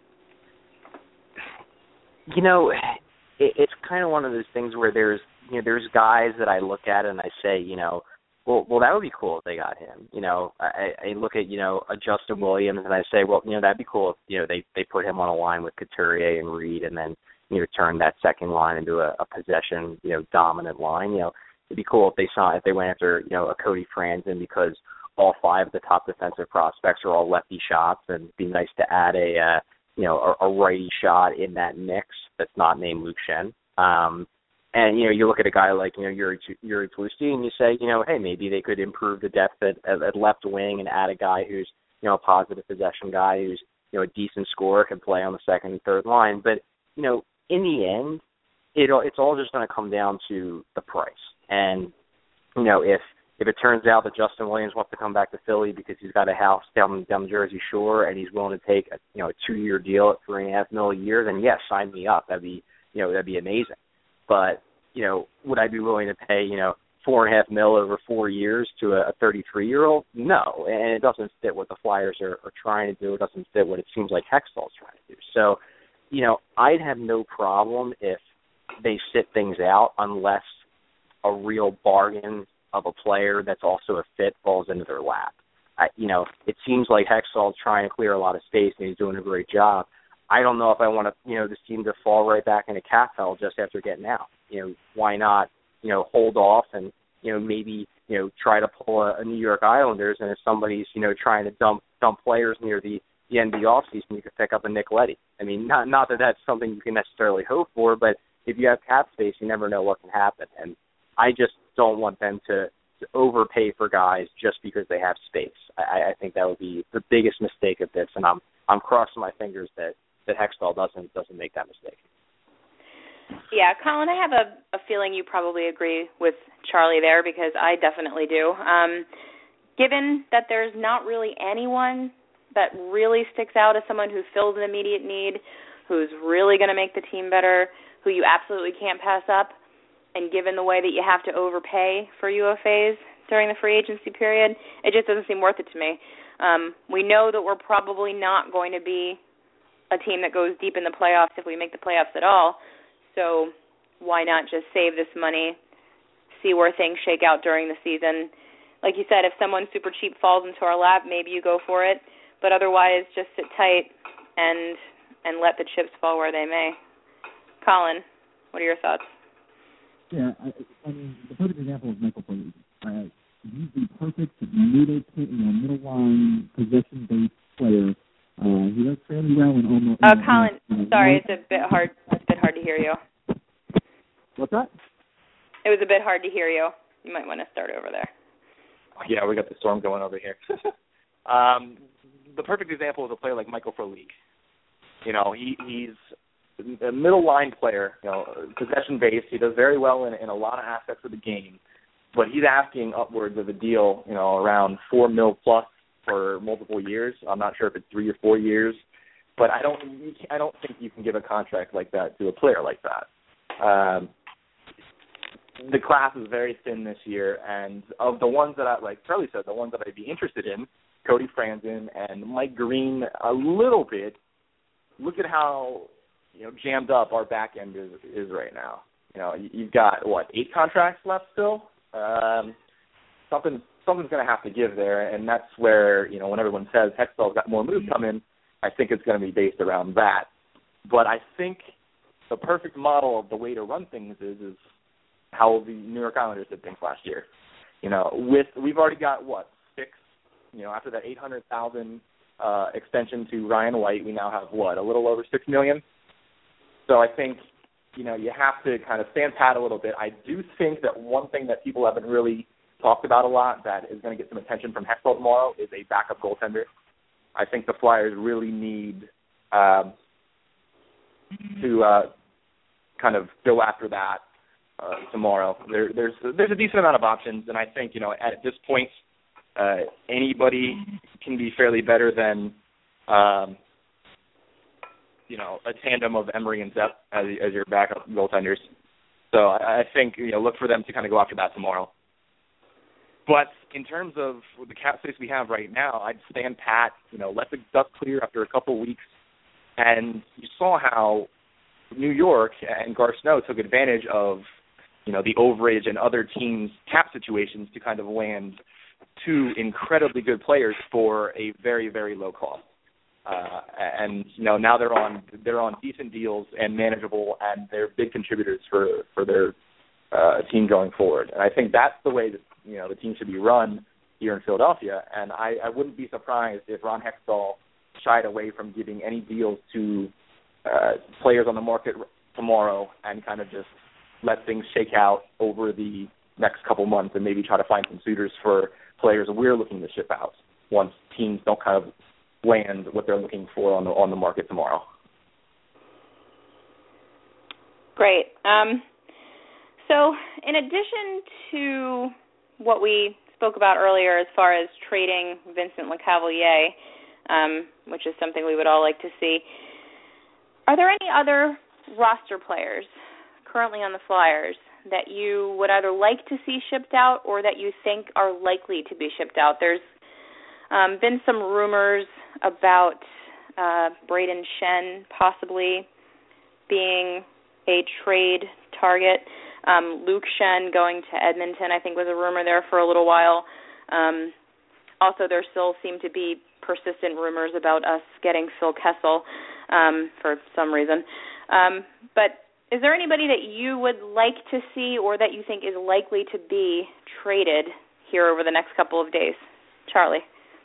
you know, it, it's kind of one of those things where there's, you know, there's guys that I look at and I say, you know, well, well, that would be cool if they got him. You know, I, I look at, you know, a Justin Williams and I say, well, you know, that'd be cool if, you know, they, they put him on a line with Couturier and Reed and then, you know, turn that second line into a, a possession, you know, dominant line. You know, it'd be cool if they saw, if they went after, you know, a Cody Franzen because all five of the top defensive prospects are all lefty shots, and it'd be nice to add a, uh, you know, a, a righty shot in that mix that's not named Luke Schenn. Um, And, you know, you look at a guy like, you know, Yuri, Yuri Tlusty and you say, you know, hey, maybe they could improve the depth at, at, at left wing and add a guy who's, you know, a positive possession guy who's, you know, a decent scorer, can play on the second and third line. But, you know, in the end, it, it's all just going to come down to the price. And, you know, if if it turns out that Justin Williams wants to come back to Philly because he's got a house down, down the Jersey Shore and he's willing to take, a, you know, a two-year deal at three and a half mil a year, then, yes, sign me up. That'd be, you know, that'd be amazing. But, you know, would I be willing to pay, you know, four and a half mil over four years to a thirty-three-year-old? No, and it doesn't fit what the Flyers are, are trying to do. It doesn't fit what it seems like Hextall's trying to do. So, you know, I'd have no problem if they sit things out unless a real bargain of a player that's also a fit falls into their lap. I, you know, it seems like Hextall's trying to clear a lot of space and he's doing a great job. I don't know if I want to, you know, this team to fall right back into cap hell just after getting out. You know, why not, you know, hold off and, you know, maybe, you know, try to pull a, a New York Islanders, and if somebody's, you know, trying to dump dump players near the, the end of the offseason, you could pick up a Nick Leddy. I mean, not not that that's something you can necessarily hope for, but if you have cap space, you never know what can happen. And I just don't want them to, to overpay for guys just because they have space. I, I think that would be the biggest mistake of this, and I'm I'm crossing my fingers that that Hextall doesn't doesn't make that mistake. Yeah, Colin, I have a, a feeling you probably agree with Charlie there because I definitely do. Um, given that there's not really anyone that really sticks out as someone who fills an immediate need, who's really going to make the team better, who you absolutely can't pass up, and given the way that you have to overpay for U F As during the free agency period, it just doesn't seem worth it to me. Um, we know that we're probably not going to be a team that goes deep in the playoffs if we make the playoffs at all. So why not just save this money, see where things shake out during the season? Like you said, if someone super cheap falls into our lap, maybe you go for it. But otherwise, just sit tight and and let the chips fall where they may. Colin, what are your thoughts? Yeah, I, I mean, the perfect example is Michael Foley. Uh, he's the perfect middle, you know, middle line possession-based player. Uh, he does fairly well in almost. Uh, Colin, uh, sorry, it's a bit hard. It's a bit hard to hear you. What's that? It was a bit hard to hear you. You might want to start over there. Yeah, we got the storm going over here. um, the perfect example is a player like Michael Frolik. You know, he, he's a middle line player. You know, possession based. He does very well in, in a lot of aspects of the game, but he's asking upwards of a deal. You know, around four mil plus for multiple years. I'm not sure if it's three or four years, but I don't. I don't think you can give a contract like that to a player like that. Um, the class is very thin this year, and of the ones that I, like Charlie said, the ones that I'd be interested in, Cody Franzen and Mike Green a little bit. Look at how, you know, jammed up our back end is, is right now. You know, you've got, what, eight contracts left still? Um, something, something's going to have to give there, and that's where, you know, when everyone says Hextall's got more moves coming, I think it's going to be based around that. But I think the perfect model of the way to run things is, is how the New York Islanders did things last year. You know, with we've already got, what, six, you know, after that eight hundred thousand uh, extension to Ryan White, we now have, what, a little over six million dollars? So I think, you know, you have to kind of stand pat a little bit. I do think that one thing that people haven't really talked about a lot that is going to get some attention from Hextall tomorrow is a backup goaltender. I think the Flyers really need um, to uh, kind of go after that uh, tomorrow. There, there's there's a decent amount of options, and I think, you know, at this point, uh, anybody can be fairly better than, um, you know, a tandem of Emery and Zepp as, as your backup goaltenders. So I, I think, you know, look for them to kind of go after that tomorrow. But in terms of the cap space we have right now, I'd stand pat, you know, let the dust clear after a couple of weeks. And you saw how New York and Gar Snow took advantage of, you know, the overage and other teams' cap situations to kind of land two incredibly good players for a very, very low cost. Uh, and you know now they're on they're on decent deals and manageable, and they're big contributors for for their uh, team going forward. And I think that's the way that you know the team should be run here in Philadelphia. And I, I wouldn't be surprised if Ron Hextall shied away from giving any deals to uh, players on the market tomorrow and kind of just let things shake out over the next couple months and maybe try to find some suitors for players we're looking to ship out once teams don't kind of land what they're looking for on the on the market tomorrow. Great. Um, so in addition to what we spoke about earlier as far as trading Vincent Lecavalier, um, which is something we would all like to see, are there any other roster players currently on the Flyers that you would either like to see shipped out or that you think are likely to be shipped out? There's um, been some rumors about uh, Braden Shen possibly being a trade target. Um, Luke Shen going to Edmonton, I think, was a rumor there for a little while. Um, also, there still seem to be persistent rumors about us getting Phil Kessel um, for some reason. Um, but is there anybody that you would like to see or that you think is likely to be traded here over the next couple of days? Charlie?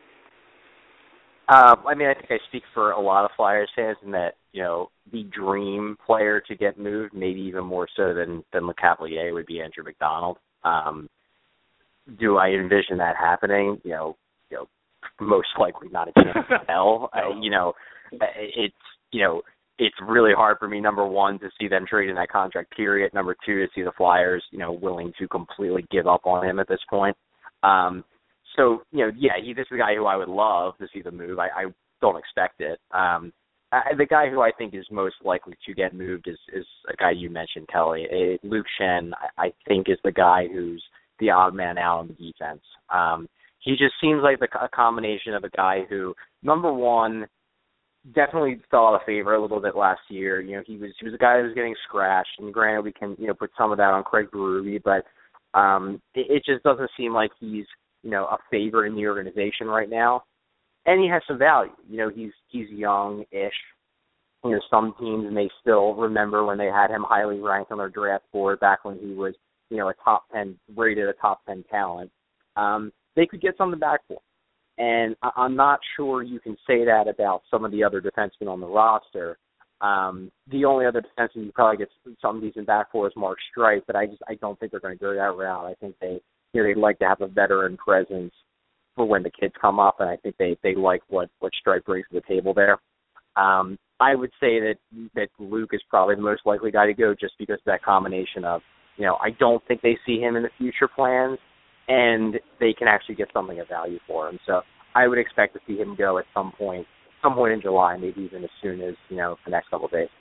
Um, I mean, I think I speak for a lot of Flyers fans in that, you know, the dream player to get moved, maybe even more so than, than Lecavalier, would be Andrew McDonald. Um, do I envision that happening? You know, you know, most likely not a chance in hell. Uh, you know, it's, you know, it's really hard for me, number one, to see them trade in that contract period. Number two, to see the Flyers, you know, willing to completely give up on him at this point. Um, So, you know, yeah, he, this is a guy who I would love to see the move. I, I don't expect it. Um, I, the guy who I think is most likely to get moved is, is a guy you mentioned, Kelly. Uh, Luke Shen, I, I think, is the guy who's the odd man out on the defense. Um, he just seems like the, a combination of a guy who, number one, definitely fell out of favor a little bit last year. You know, he was he was a guy who was getting scratched, and granted, we can, you know, put some of that on Craig Berube, but um, it, it just doesn't seem like he's, you know, a favorite in the organization right now. And he has some value. You know, he's he's young-ish. You know, some teams may still remember when they had him highly ranked on their draft board back when he was, you know, a top ten, rated a top ten talent. Um, they could get something back for him. And I, I'm not sure you can say that about some of the other defensemen on the roster. Um, the only other defenseman you probably get something decent back for is Mark Streit, but I just I don't think they're going to go that route. I think they You know, they'd like to have a veteran presence for when the kids come up, and I think they, they like what, what Streit brings to the table there. Um, I would say that that Luke is probably the most likely guy to go just because of that combination of, you know, I don't think they see him in the future plans, and they can actually get something of value for him. So I would expect to see him go at some point, some point in July, maybe even as soon as, you know, the next couple of days.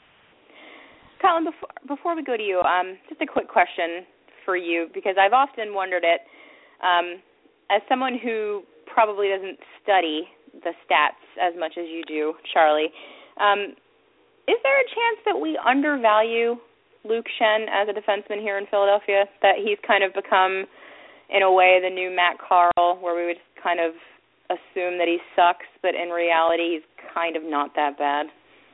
Colin, before, before we go to you, um, just a quick question for you, because I've often wondered it, um, as someone who probably doesn't study the stats as much as you do, Charlie, um, is there a chance that we undervalue Luke Shen as a defenseman here in Philadelphia, that he's kind of become, in a way, the new Matt Carl, where we would kind of assume that he sucks, but in reality he's kind of not that bad?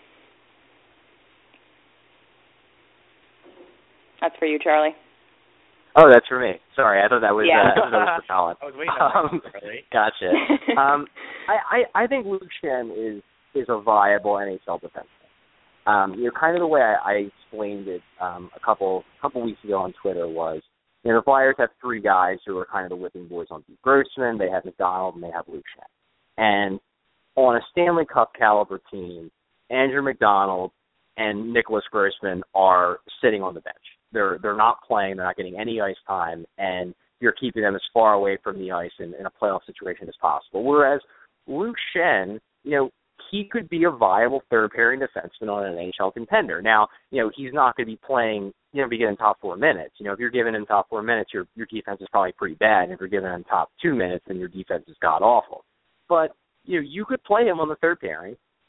That's for you, Charlie. Oh, that's for me. Sorry, I thought that was, yeah. uh, that was for Colin. I was waiting on um, that, Charlie. Gotcha. um, I, I, I think Luke Shen is is a viable N H L defenseman. Um, you know, kind of the way I, I explained it um, a couple couple weeks ago on Twitter was, you know, the Flyers have three guys who are kind of the whipping boys on Pete Grossman. They have McDonald and they have Luke Shen. And on a Stanley Cup caliber team, Andrew McDonald and Nicholas Grossman are sitting on the bench. They're they're not playing. They're not getting any ice time, and you're keeping them as far away from the ice in, in a playoff situation as possible. Whereas Luke Shen, you know, he could be a viable third-pairing defenseman on an N H L contender. Now, you know, he's not going to be playing, you know, be getting top four minutes. You know, if you're giving him top four minutes, your your defense is probably pretty bad. And if you're giving him top two minutes, then your defense is god-awful. But, you know, you could play him on the third pairing,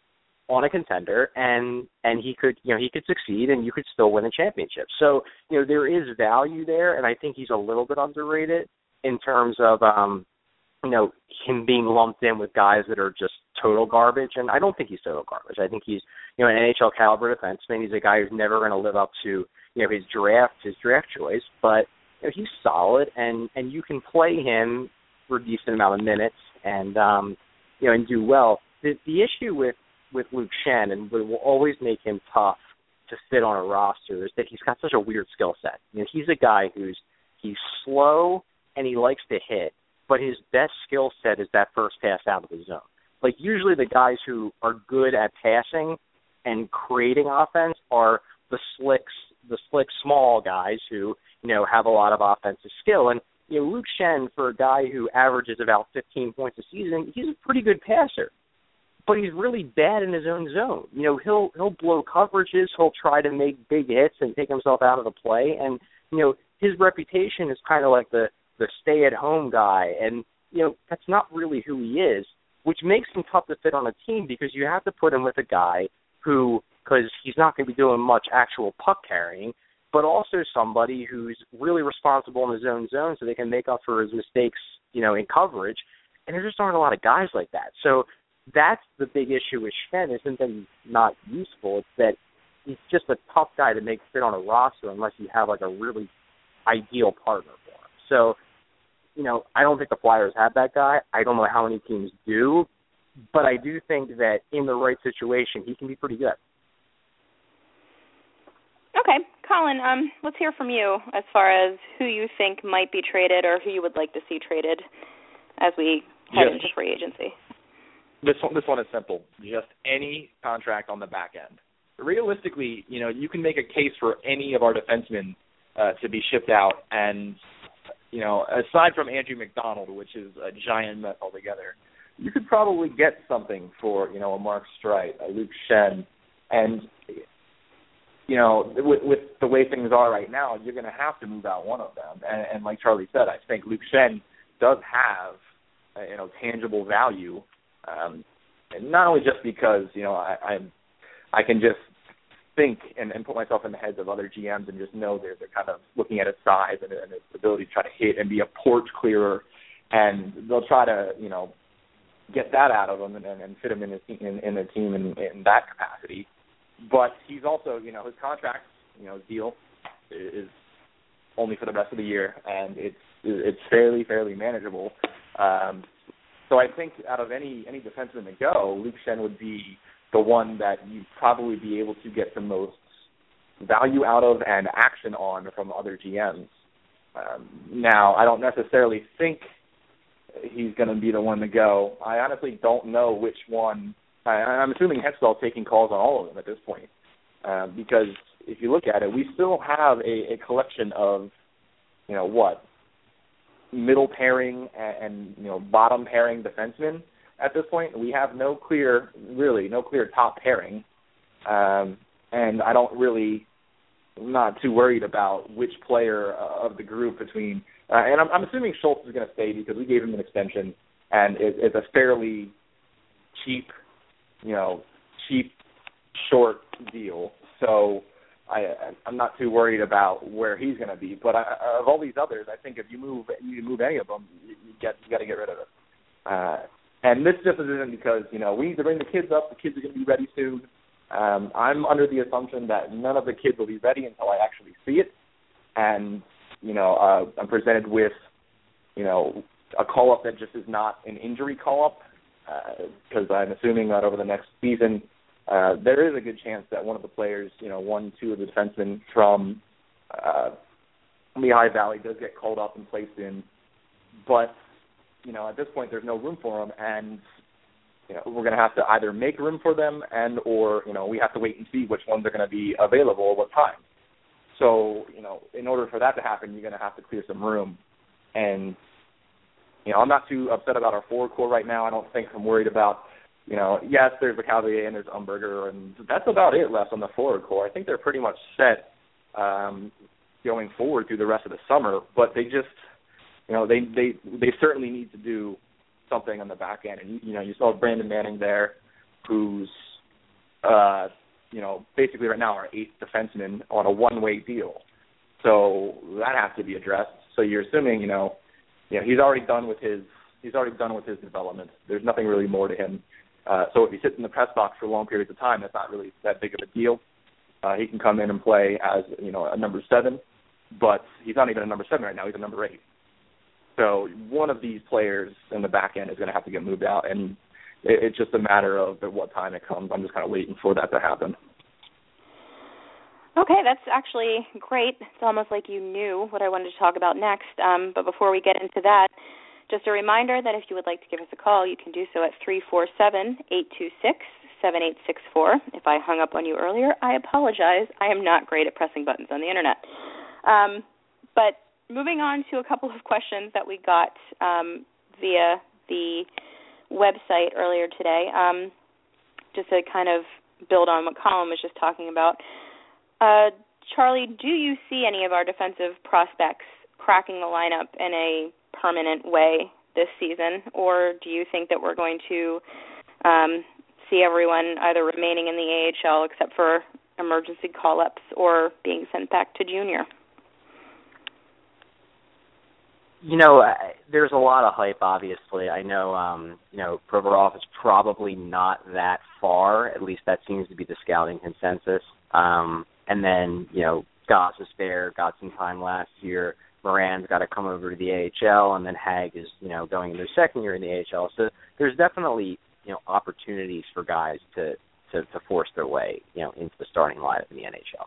on a contender, and and he could you know he could succeed, and you could still win a championship. So you know there is value there, and I think he's a little bit underrated in terms of um, you know him being lumped in with guys that are just total garbage. And I don't think he's total garbage. I think he's you know an N H L caliber defenseman. He's a guy who's never going to live up to you know his draft his draft choice, but you know, he's solid, and and you can play him for a decent amount of minutes and um, you know and do well. The the issue with with Luke Schenn, and what will always make him tough to fit on a roster, is that he's got such a weird skill set. You know, he's a guy who's he's slow and he likes to hit, but his best skill set is that first pass out of the zone. Like usually the guys who are good at passing and creating offense are the slicks, the slick small guys who you know have a lot of offensive skill. And you know, Luke Schenn, for a guy who averages about fifteen points a season, he's a pretty good passer. But he's really bad in his own zone. You know, he'll he'll blow coverages, he'll try to make big hits and take himself out of the play. And, you know, his reputation is kind of like the, the stay-at-home guy. And, you know, that's not really who he is, which makes him tough to fit on a team because you have to put him with a guy who, because he's not going to be doing much actual puck carrying, but also somebody who's really responsible in his own zone so they can make up for his mistakes, you know, in coverage. And there just aren't a lot of guys like that. So that's the big issue with Schenn. Isn't that he's not useful. It's that he's just a tough guy to make fit on a roster unless you have like a really ideal partner for him. So, you know, I don't think the Flyers have that guy. I don't know how many teams do, but I do think that in the right situation, he can be pretty good. Okay, Colin, um, let's hear from you as far as who you think might be traded or who you would like to see traded as we head yes. into free agency. This one, this one is simple. Just any contract on the back end. Realistically, you know, you can make a case for any of our defensemen uh, to be shipped out. And, you know, aside from Andrew McDonald, which is a giant mess altogether, you could probably get something for, you know, a Mark Streit, a Luke Schenn. And, you know, with, with the way things are right now, you're going to have to move out one of them. And, and like Charlie said, I think Luke Schenn does have, uh, you know, tangible value. Um, and not only just because, you know, I I, I can just think and, and put myself in the heads of other G Ms and just know they're, they're kind of looking at his size and, and his ability to try to hit and be a porch clearer, and they'll try to, you know, get that out of him and, and fit him in, his, in, in the team in, in that capacity. But he's also, you know, his contract, you know, deal is only for the rest of the year, and it's it's fairly, fairly manageable. Um So I think out of any any defenseman to go, Luke Schenn would be the one that you'd probably be able to get the most value out of and action on from other G Ms. Um, now, I don't necessarily think he's going to be the one to go. I honestly don't know which one. I, I'm assuming Hextall's taking calls on all of them at this point, uh, because if you look at it, we still have a, a collection of, you know, what, middle pairing and, and you know bottom pairing defensemen at this point. We have no clear, really no clear top pairing, um, and I don't really, I'm not too worried about which player uh, of the group between. Uh, and I'm, I'm assuming Schultz is going to stay because we gave him an extension, and it, it's a fairly cheap, you know, cheap short deal. So I, I'm not too worried about where he's going to be, but I, of all these others, I think if you move, you move any of them, you, you get, you got to get rid of it. Uh, and this just isn't because you know we need to bring the kids up. The kids are going to be ready soon. Um, I'm under the assumption that none of the kids will be ready until I actually see it, and you know uh, I'm presented with you know a call up that just is not an injury call up, because uh, I'm assuming that over the next season. Uh, there is a good chance that one of the players, you know, one, two of the defensemen from uh, Lehigh Valley does get called up and placed in. But, you know, at this point there's no room for them, and, you know, we're going to have to either make room for them and or, you know, we have to wait and see which ones are going to be available at what time. So, you know, in order for that to happen, you're going to have to clear some room. And, you know, I'm not too upset about our forward core right now. I don't think I'm worried about, you know, yes, there's McCavier and there's Umberger, and that's about it left on the forward core. I think they're pretty much set um, going forward through the rest of the summer, but they just, you know, they, they, they certainly need to do something on the back end. And, you know, you saw Brandon Manning there, who's, uh, you know, basically right now our eighth defenseman on a one-way deal. So that has to be addressed. So you're assuming, you know, you know, he's already done with his he's already done with his development. There's nothing really more to him. Uh, so if he sits in the press box for long periods of time, that's not really that big of a deal. Uh, he can come in and play as, you know, a number seven, but he's not even a number seven right now. He's a number eight. So one of these players in the back end is going to have to get moved out, and it, it's just a matter of at what time it comes. I'm just kind of waiting for that to happen. Okay, that's actually great. It's almost like you knew what I wanted to talk about next. Um, but before we get into that, just a reminder that if you would like to give us a call, you can do so at three four seven, eight two six, seven eight six four. If I hung up on you earlier, I apologize. I am not great at pressing buttons on the Internet. Um, but moving on to a couple of questions that we got um, via the website earlier today, um, just to kind of build on what Colin was just talking about. Uh, Charlie, do you see any of our defensive prospects cracking the lineup in a permanent way this season, or do you think that we're going to um, see everyone either remaining in the A H L except for emergency call-ups or being sent back to junior? You know, uh, there's a lot of hype, obviously. I know, um, you know, Provorov is probably not that far. At least that seems to be the scouting consensus. Um, and then, you know, Gostisbehere got some time last year. Moran's got to come over to the A H L, and then Hag is, you know, going into their second year in the A H L. So there's definitely, you know, opportunities for guys to, to, to force their way, you know, into the starting lineup in the N H L.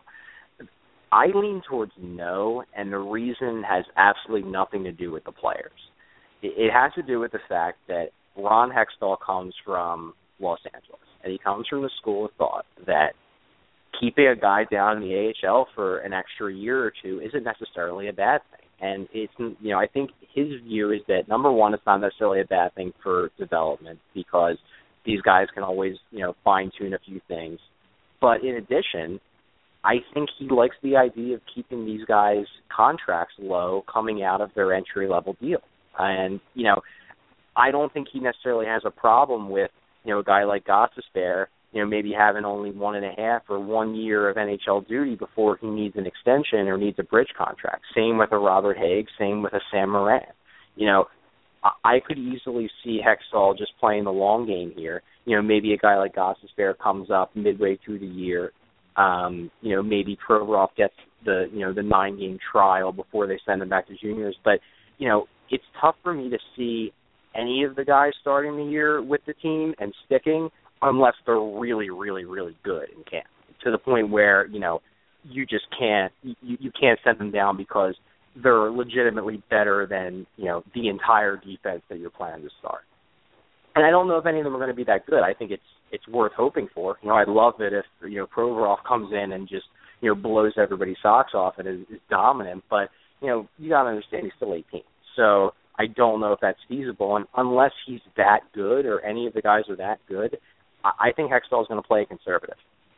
I lean towards no, and the reason has absolutely nothing to do with the players. It, it has to do with the fact that Ron Hextall comes from Los Angeles, and he comes from the school of thought that keeping a guy down in the A H L for an extra year or two isn't necessarily a bad thing. And it's, you know, I think his view is that, number one, it's not necessarily a bad thing for development because these guys can always, you know, fine-tune a few things. But in addition, I think he likes the idea of keeping these guys' contracts low coming out of their entry-level deal. And, you know, I don't think he necessarily has a problem with, you know, a guy like Gostisbehere, you know, maybe having only one and a half or one year of N H L duty before he needs an extension or needs a bridge contract. Same with a Robert Hagg, same with a Sam Morin. You know, I could easily see Hextall just playing the long game here. You know, maybe a guy like Gostisbehere comes up midway through the year. Um, you know, maybe Provorov gets the, you know, the nine-game trial before they send him back to juniors. But, you know, it's tough for me to see any of the guys starting the year with the team and sticking unless they're really, really, really good in camp, to the point where, you know, you just can't, you, you can't send them down because they're legitimately better than, you know, the entire defense that you're planning to start. And I don't know if any of them are going to be that good. I think it's it's worth hoping for. You know, I'd love it if, you know, Provorov comes in and just, you know, blows everybody's socks off and is, is dominant. But, you know, you got to understand he's still eighteen. So I don't know if that's feasible. And unless he's that good or any of the guys are that good, I think Hextall is going to play conservative.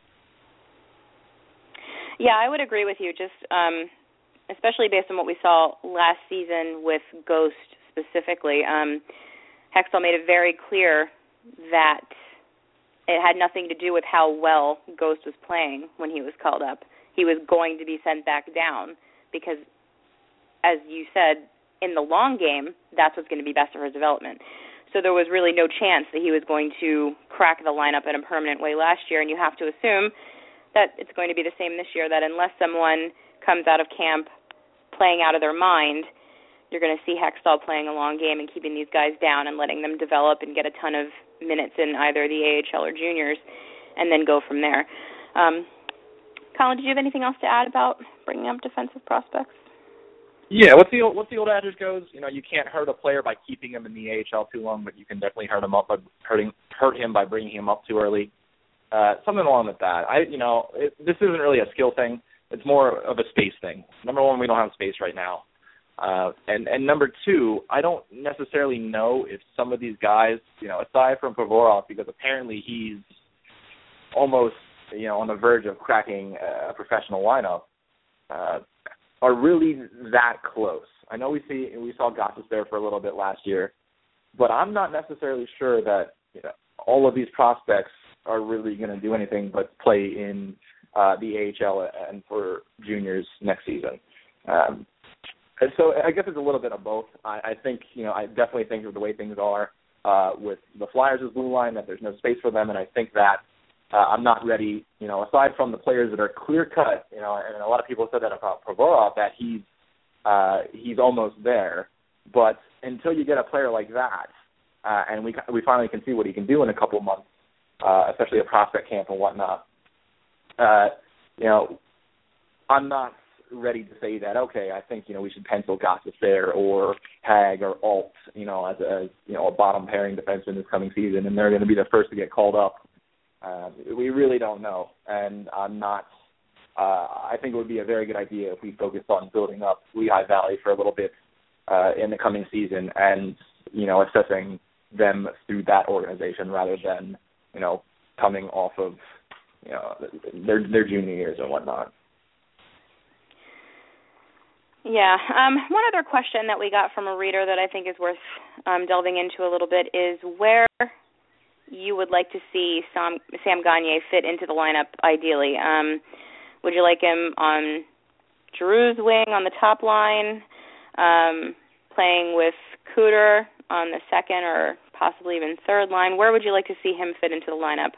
Yeah, I would agree with you, just um, especially based on what we saw last season with Ghost specifically. Um, Hextall made it very clear that it had nothing to do with how well Ghost was playing when he was called up. He was going to be sent back down because, as you said, in the long game, that's what's going to be best for his development. So there was really no chance that he was going to crack the lineup in a permanent way last year, and you have to assume that it's going to be the same this year, that unless someone comes out of camp playing out of their mind, you're going to see Hextall playing a long game and keeping these guys down and letting them develop and get a ton of minutes in either the A H L or juniors and then go from there. Um, Colin, did you have anything else to add about bringing up defensive prospects? Yeah, what's the old, what's the old adage goes? You know, you can't hurt a player by keeping him in the A H L too long, but you can definitely hurt him up by hurting hurt him by bringing him up too early. Uh, something along with that. I, you know, it, this isn't really a skill thing. It's more of a space thing. Number one, we don't have space right now, uh, and and number two, I don't necessarily know if some of these guys, you know, aside from Provorov, because apparently he's almost, you know, on the verge of cracking a professional lineup. Uh, are really that close. I know we see we saw Gostisbehere for a little bit last year, but I'm not necessarily sure that, you know, all of these prospects are really going to do anything but play in uh, the A H L and for juniors next season. Um, and so I guess it's a little bit of both. I, I think, you know, I definitely think of the way things are uh, with the Flyers' blue line, that there's no space for them, and I think that uh, I'm not ready, you know, aside from the players that are clear-cut, you know, and a lot of people said that about Provorov, that he's, uh, he's almost there. But until you get a player like that, uh, and we we finally can see what he can do in a couple of months, uh, especially at prospect camp and whatnot, uh, you know, I'm not ready to say that, okay, I think, you know, we should pencil Gossett there or Hag or Alt, you know, as a, you know, a bottom pairing defenseman this coming season, and they're going to be the first to get called up. Uh, we really don't know, and I'm not, uh, I think it would be a very good idea if we focused on building up Lehigh Valley for a little bit uh, in the coming season and, you know, assessing them through that organization rather than, you know, coming off of, you know, their, their junior years and whatnot. Yeah. Um, one other question that we got from a reader that I think is worth um, delving into a little bit is where you would like to see Sam, Sam Gagner fit into the lineup ideally. Um, would you like him on Giroux's wing on the top line, um, playing with Cooter on the second or possibly even third line? Where would you like to see him fit into the lineup?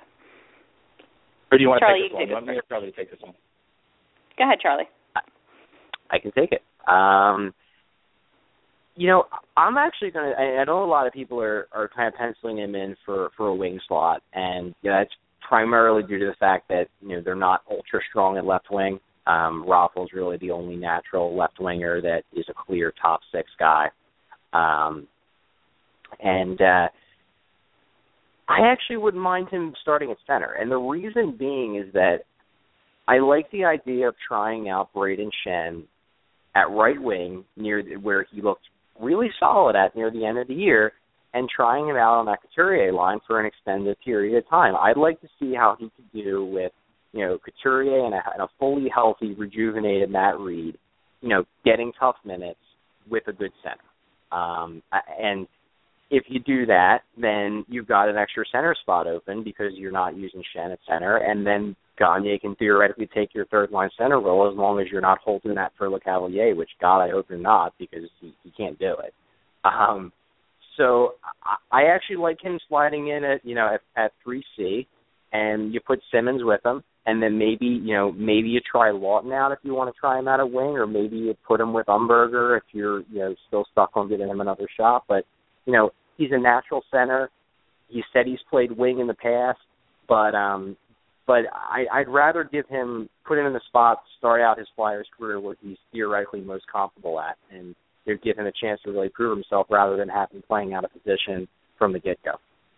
Or do you want Charlie, to take this one? You want Charlie to take this one? Go ahead, Charlie. I can take it. Um, you know, I'm actually going to, I know a lot of people are, are kind of penciling him in for, for a wing slot, and you know, that's primarily due to the fact that, you know, they're not ultra strong at left wing. Um, Raffl's really the only natural left winger that is a clear top six guy. Um, and uh, I actually wouldn't mind him starting at center, and the reason being is that I like the idea of trying out Braden Shen at right wing, near the, where he looked really solid at near the end of the year, and trying him out on that Couturier line for an extended period of time. I'd like to see how he could do with, you know, Couturier and a, and a fully healthy, rejuvenated Matt Reed, you know, getting tough minutes with a good center. Um, and if you do that, then you've got an extra center spot open because you're not using Shen at center, and then Gagner can theoretically take your third-line center role as long as you're not holding that for LeCavalier, which, God, I hope you're not, because he, he can't do it. Um, so I, I actually like him sliding in at, you know, at, at three C, and you put Simmons with him, and then maybe, you know, maybe you try Lawton out if you want to try him out at wing, or maybe you put him with Umberger if you're, you know, still stuck on giving him another shot. But, you know, he's a natural center. He said he's played wing in the past, but um, but I, I'd rather give him, put him in the spot, start out his Flyers career where he's theoretically most comfortable at, and you know, give him a chance to really prove himself rather than have him playing out of position from the get-go.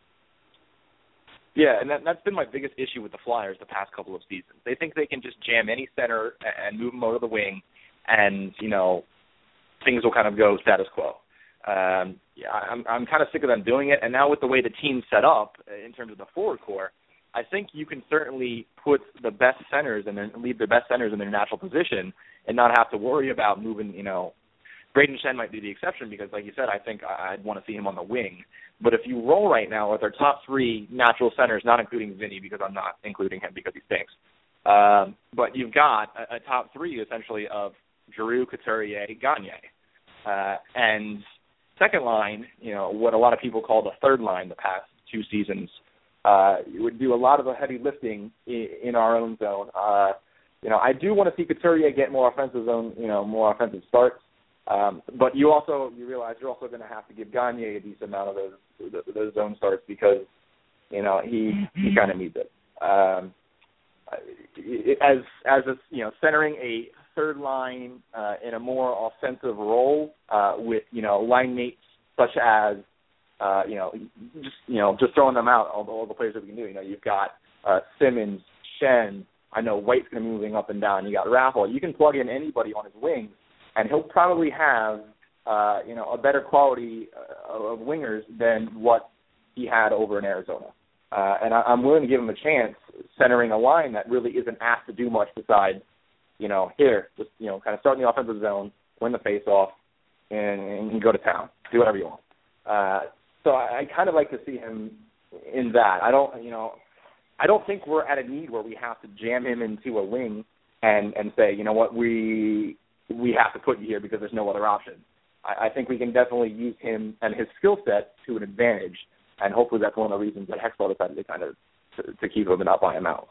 Yeah, and that, that's been my biggest issue with the Flyers the past couple of seasons. They think they can just jam any center and move him over the wing, and, you know, things will kind of go status quo. Um, yeah, I'm, I'm kind of sick of them doing it, and now with the way the team's set up in terms of the forward core, I think you can certainly put the best centers and then leave the best centers in their natural position and not have to worry about moving, you know. Braden Shen might be the exception because, like you said, I think I'd want to see him on the wing. But if you roll right now with our top three natural centers, not including Vinny because I'm not including him because he stinks, um, but you've got a, a top three essentially of Giroux, Couturier, Gagner. Uh, and second line, you know, what a lot of people call the third line the past two seasons, uh, would do a lot of the heavy lifting in, in our own zone. Uh, you know, I do want to see Couturier get more offensive zone, you know, more offensive starts. Um, but you also, you realize you're also going to have to give Gagner a decent amount of those, those zone starts because, you know, he, he kind of needs it. Um, as, as a, you know, centering a third line uh, in a more offensive role uh, with, you know, line mates such as, uh, you know, just, you know, just throwing them out, all the, all the players that we can do. You know, you've got uh, Simmons, Shen, I know White's going to be moving up and down. You got Raffl. You can plug in anybody on his wings, and he'll probably have, uh, you know, a better quality uh, of wingers than what he had over in Arizona. Uh, and I, I'm willing to give him a chance centering a line that really isn't asked to do much besides, you know, here, just, you know, kind of start in the offensive zone, win the face-off, and, and go to town. Do whatever you want. Uh, so I, I kind of like to see him in that. I don't, you know, I don't think we're at a need where we have to jam him into a wing and, and say, you know what, we we have to put you here because there's no other option. I, I think we can definitely use him and his skill set to an advantage, and hopefully that's one of the reasons that Hextall decided to kind of to, to keep him and not buy him out.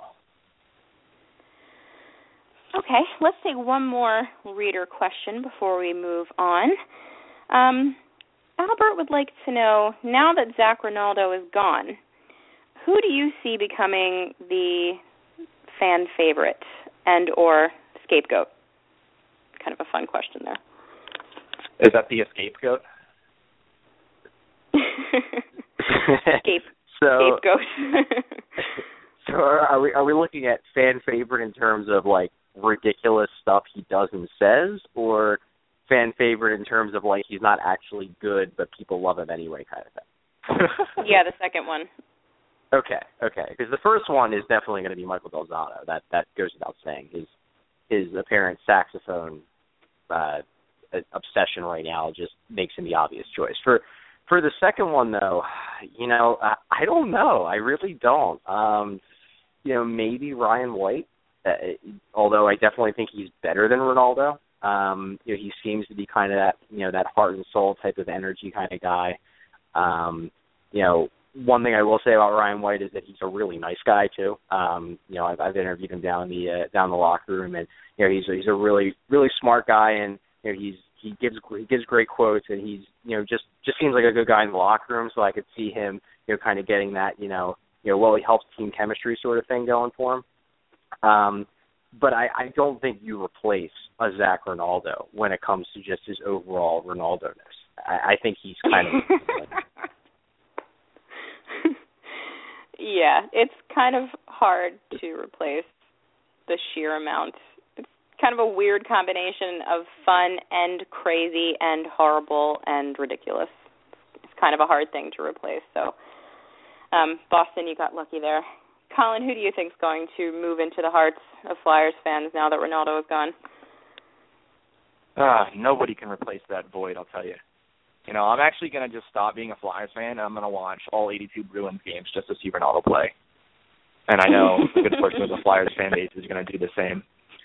Okay, let's take one more reader question before we move on. Um, Albert would like to know, now that Zach Rinaldo is gone, who do you see becoming the fan favorite and or scapegoat? Kind of a fun question there. Is that the scapegoat? Scape, so, scapegoat. so are we are we looking at fan favorite in terms of like ridiculous stuff he does and says, or fan favorite in terms of like he's not actually good but people love him anyway kind of thing? Yeah, the second one. Okay, okay. Because the first one is definitely going to be Michael Del Zotto. That that goes without saying. His his apparent saxophone uh, obsession right now just makes him the obvious choice. For for the second one, though, you know, I, I don't know. I really don't. Um, you know, maybe Ryan White, uh, although I definitely think he's better than Ronaldo. Um, you know, he seems to be kind of that, you know, that heart and soul type of energy kind of guy. Um, you know, one thing I will say about Ryan White is that he's a really nice guy too. Um, you know, I've, I've interviewed him down the uh, down the locker room, and you know, he's a, he's a really really smart guy, and you know, he's he gives he gives great quotes, and he's you know just just seems like a good guy in the locker room. So I could see him, you know, kind of getting that, you know, you know, well, he helps team chemistry sort of thing going for him. Um, but I, I don't think you replace a Zach Ronaldo when it comes to just his overall Ronaldo-ness. I, I think he's kind of. Yeah, it's kind of hard to replace the sheer amount. It's kind of a weird combination of fun and crazy and horrible and ridiculous. It's kind of a hard thing to replace. So, um, Boston, you got lucky there. Colin, who do you think is going to move into the hearts of Flyers fans now that Ronaldo is gone? Uh, nobody can replace that void, I'll tell you. You know, I'm actually going to just stop being a Flyers fan, and I'm going to watch all eighty-two Bruins games just to see Ronaldo play. And I know a good portion of the Flyers fan base is going to do the same.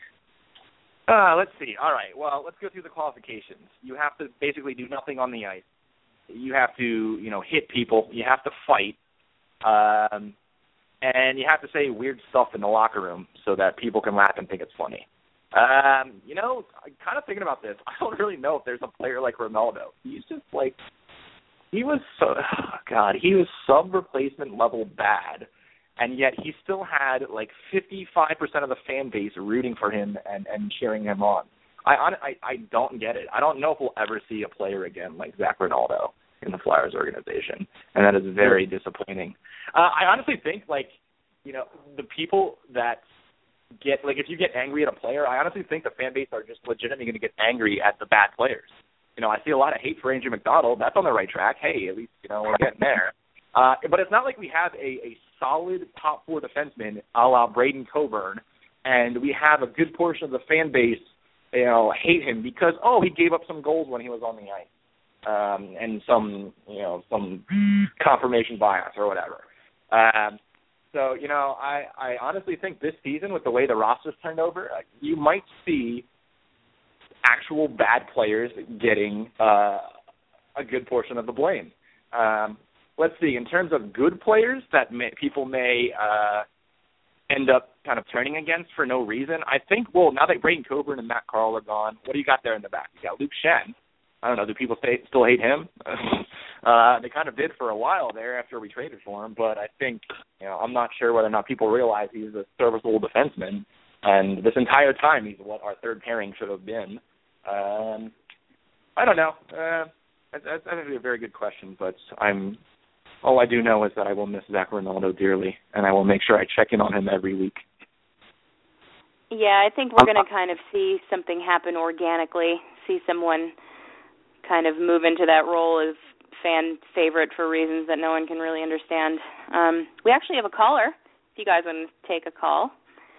Uh, let's see. All right, well, let's go through the qualifications. You have to basically do nothing on the ice. You have to, you know, hit people. You have to fight. Um, and you have to say weird stuff in the locker room so that people can laugh and think it's funny. Um, you know, I'm kind of thinking about this. I don't really know if there's a player like Ronaldo. He's just like, he was so, oh God, he was sub-replacement level bad, and yet he still had like fifty-five percent of the fan base rooting for him and, and cheering him on. I, I I don't get it. I don't know if we'll ever see a player again like Zach Ronaldo in the Flyers organization, and that is very disappointing. Uh, I honestly think, like, you know, the people that get, like, if you get angry at a player, I honestly think the fan base are just legitimately going to get angry at the bad players. You know, I see a lot of hate for Andrew McDonald. That's on the right track. Hey, at least, you know, we're getting there. Uh, but it's not like we have a, a solid top four defenseman a la Braden Coburn, and we have a good portion of the fan base, you know, hate him because, oh, he gave up some goals when he was on the ice, um, and some, you know, some confirmation bias or whatever. Um, So, you know, I, I honestly think this season, with the way the roster's turned over, uh, you might see actual bad players getting uh, a good portion of the blame. Um, let's see, in terms of good players that may, people may uh, end up kind of turning against for no reason, I think, well, now that Braden Coburn and Matt Carl are gone, what do you got there in the back? You got Luke Shen. I don't know, do people stay, still hate him? uh, they kind of did for a while there after we traded for him, but I think, you know, I'm not sure whether or not people realize he's a serviceable defenseman, and this entire time he's what our third pairing should have been. Um, I don't know. Uh, that's, that's actually a very good question, but I'm all I do know is that I will miss Zach Ronaldo dearly, and I will make sure I check in on him every week. Yeah, I think we're going to kind of see something happen organically, see someone kind of move into that role as fan favorite for reasons that no one can really understand. Um, we actually have a caller, if you guys want to take a call.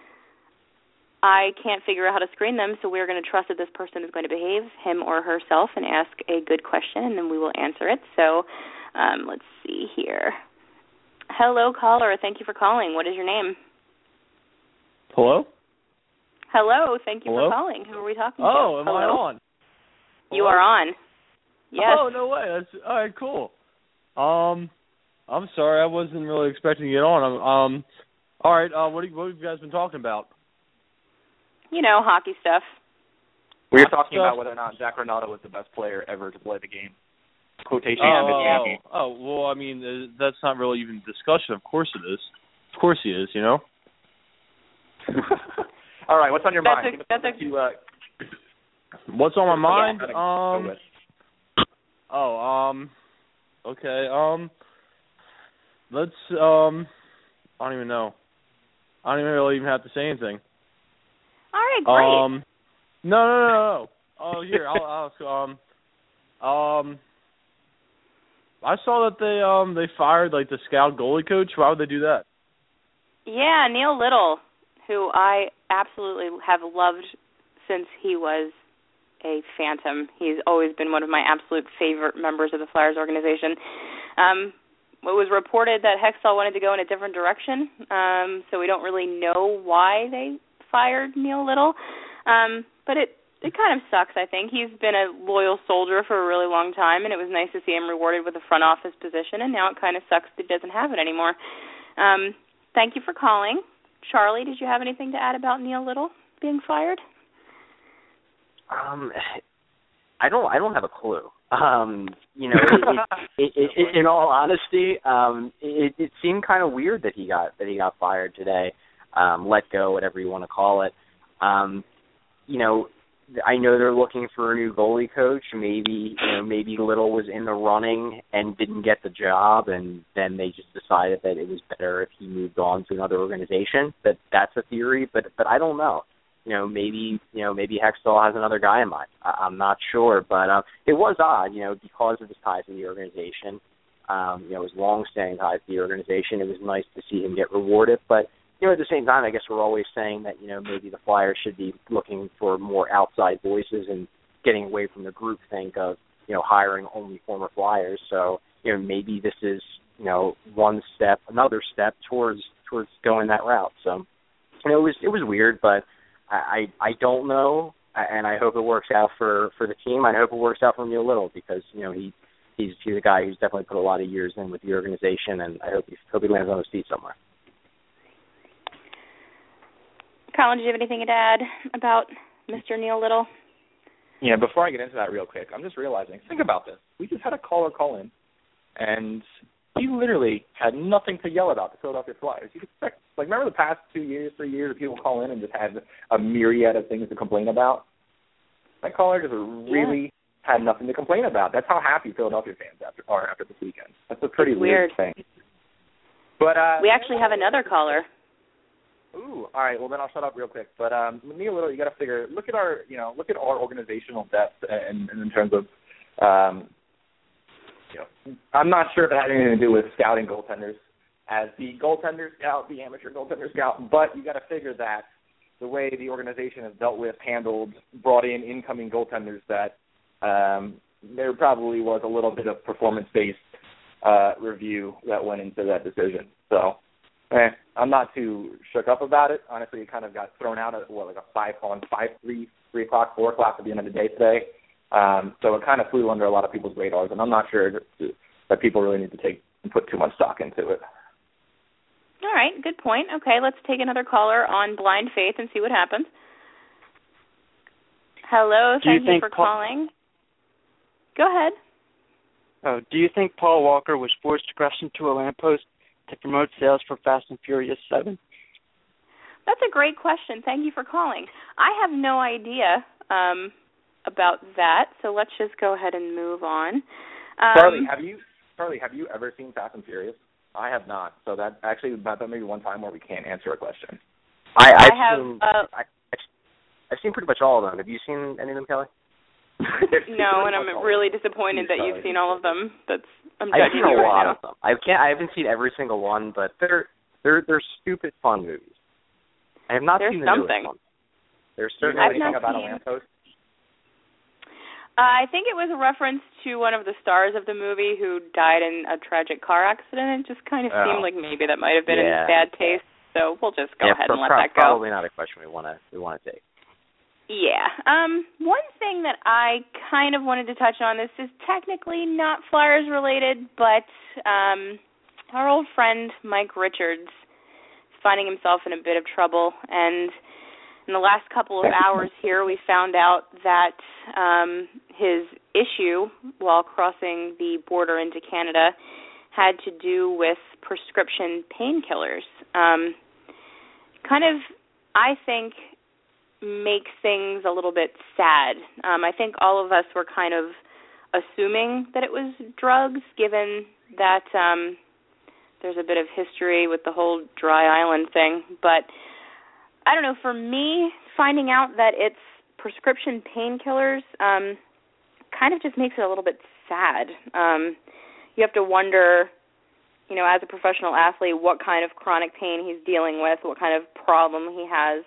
I can't figure out how to screen them, so we're going to trust that this person is going to behave, him or herself, and ask a good question, and then we will answer it. So um, let's see here. Hello, caller. Thank you for calling. What is your name? Hello? Hello. Thank you Hello? for calling. Who are we talking oh, to? am Hello? I on? You Hello? are on. Yes. Oh, no way. That's all right, cool. Um, I'm sorry. I wasn't really expecting to get on. Um, all right. Uh, what, do you, what have you guys been talking about? You know, hockey stuff. We were Hockey talking stuff? about whether or not Jack Ronaldo was the best player ever to play the game. Quotation Oh, ends oh, game. oh, well, I mean, uh, that's not really even discussion. Of course it is. Of course he is, you know? All right, what's on your That's mind? a- Give us that's something a- to, uh, What's on my mind? yeah, Um, go with. oh, um, okay, um, let's, um, I don't even know. I don't even really even have to say anything. All right, great. Um, no, no, no, no. Oh, here, I'll ask, um, um, I saw that they, um, they fired, like, the scout goalie coach. Why would they do that? Yeah, Neil Little, who I absolutely have loved since he was a Phantom. He's always been one of my absolute favorite members of the Flyers organization. Um, it was reported that Hextall wanted to go in a different direction, um, so we don't really know why they fired Neil Little. Um, but it, it kind of sucks, I think. He's been a loyal soldier for a really long time, and it was nice to see him rewarded with a front office position, and now it kind of sucks that he doesn't have it anymore. Um, thank you for calling. Charlie, did you have anything to add about Neil Little being fired? Um, I don't. I don't have a clue. Um, you know, it, it, it, it, in all honesty, um, it, it seemed kind of weird that he got that he got fired today, um, let go, whatever you want to call it. Um, you know, I know they're looking for a new goalie coach. Maybe you know, maybe Little was in the running and didn't get the job, and then they just decided that it was better if he moved on to another organization. That that's a theory, but but I don't know. You know, maybe you know maybe Hextall has another guy in mind. I, I'm not sure, but uh, it was odd, you know, because of his ties to the organization. Um, you know, his long-standing ties to the organization. It was nice to see him get rewarded, but you know, at the same time, I guess we're always saying that you know maybe the Flyers should be looking for more outside voices and getting away from the groupthink of you know hiring only former Flyers. So you know maybe this is you know one step, another step towards towards going that route. So you know, it was it was weird, but I, I don't know, and I hope it works out for, for the team. I hope it works out for Neil Little because you know he he's he's a guy who's definitely put a lot of years in with the organization, and I hope he hope he lands on his feet somewhere. Colin, do you have anything to add about Mister Neil Little? Yeah, before I get into that real quick, I'm just realizing, think about this. We just had a caller call in, and he literally had nothing to yell about the Philadelphia Flyers. You'd expect, like, remember the past two years, three years, people call in and just had a myriad of things to complain about? That caller just really yeah. had nothing to complain about. That's how happy Philadelphia fans after, are after this weekend. That's a pretty it's weird. weird thing. But uh, we actually have another caller. Ooh, all right. Well, then I'll shut up real quick. But um, Neil Little, you got to figure. Look at our, you know, look at our organizational depth, and, and in terms of, um, you know, I'm not sure if it had anything to do with scouting goaltenders as the goaltender scout, the amateur goaltender scout. But you got to figure that the way the organization has dealt with, handled, brought in incoming goaltenders, that um, there probably was a little bit of performance-based uh, review that went into that decision. So. Eh, I'm not too shook up about it. Honestly, it kind of got thrown out at, what, like a five on five, three, three o'clock, four o'clock at the end of the day today. Um, so it kind of flew under a lot of people's radars, and I'm not sure that people really need to take and put too much stock into it. All right, good point. Okay, let's take another caller on Blind Faith and see what happens. Hello, do thank you, you think for Paul- calling. Go ahead. Oh, do you think Paul Walker was forced to crash into a lamppost to promote sales for Fast and Furious seven? That's a great question. Thank you for calling. I have no idea um, about that, so let's just go ahead and move on. Um, Charlie, have you Charlie, have you ever seen Fast and Furious? I have not. So that actually that may be one time where we can't answer a question. I, I've I have. Seen, Uh, I, I've seen pretty much all of them. Have you seen any of them, Kelly? No, and I'm really disappointed that you've seen all of them. That's I'm I've judging seen a you lot right of them. I can't. I haven't seen every single one, but they're they're they're stupid fun movies. I have not There's seen the something. newest one. There's Do you certain know I've anything not about seen- a lamppost? Uh, I think it was a reference to one of the stars of the movie who died in a tragic car accident. It just kind of oh. seemed like maybe that might have been yeah. in bad taste. So we'll just go yeah, ahead pro- and let pro- that go. Probably not a question we want to we want to take. Yeah. Um, one thing that I kind of wanted to touch on, this is technically not Flyers related, but um, our old friend Mike Richards is finding himself in a bit of trouble, and in the last couple of hours here, we found out that um, his issue while crossing the border into Canada had to do with prescription painkillers. Um, kind of, I think, makes things a little bit sad. Um, I think all of us were kind of assuming that it was drugs, given that um, there's a bit of history with the whole Dry Island thing, but I don't know, for me, finding out that it's prescription painkillers um, kind of just makes it a little bit sad. Um, you have to wonder, you know, as a professional athlete, what kind of chronic pain he's dealing with, what kind of problem he has,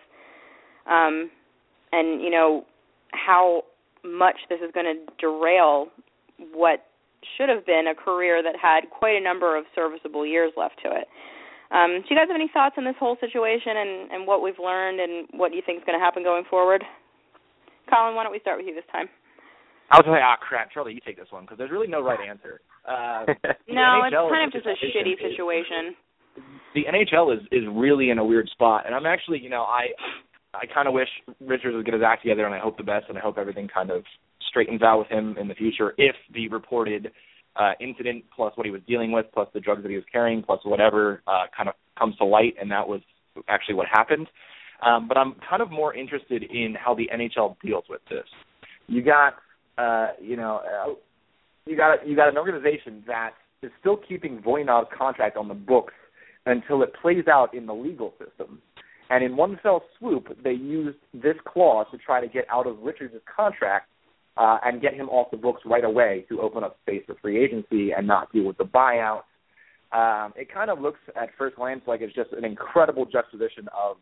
um, and, you know, how much this is going to derail what should have been a career that had quite a number of serviceable years left to it. Um, do you guys have any thoughts on this whole situation and, and what we've learned and what you think is going to happen going forward? Colin, why don't we start with you this time? I was like, ah, crap, Charlie, you take this one, because there's really no right answer. Uh, no, it's kind of just a shitty situation. The N H L is, is really in a weird spot, and I'm actually, you know, I I kind of wish Richards would get his act together, and I hope the best, and I hope everything kind of straightens out with him in the future if the reported Uh, incident plus what he was dealing with plus the drugs that he was carrying plus whatever uh, kind of comes to light, and that was actually what happened. Um, but I'm kind of more interested in how the N H L deals with this. You got, uh, you know, uh, you got you got an organization that is still keeping Voinov's contract on the books until it plays out in the legal system. And in one fell swoop, they used this clause to try to get out of Richards' contract Uh, and get him off the books right away to open up space for free agency and not deal with the buyout. Um, it kind of looks at first glance like it's just an incredible juxtaposition of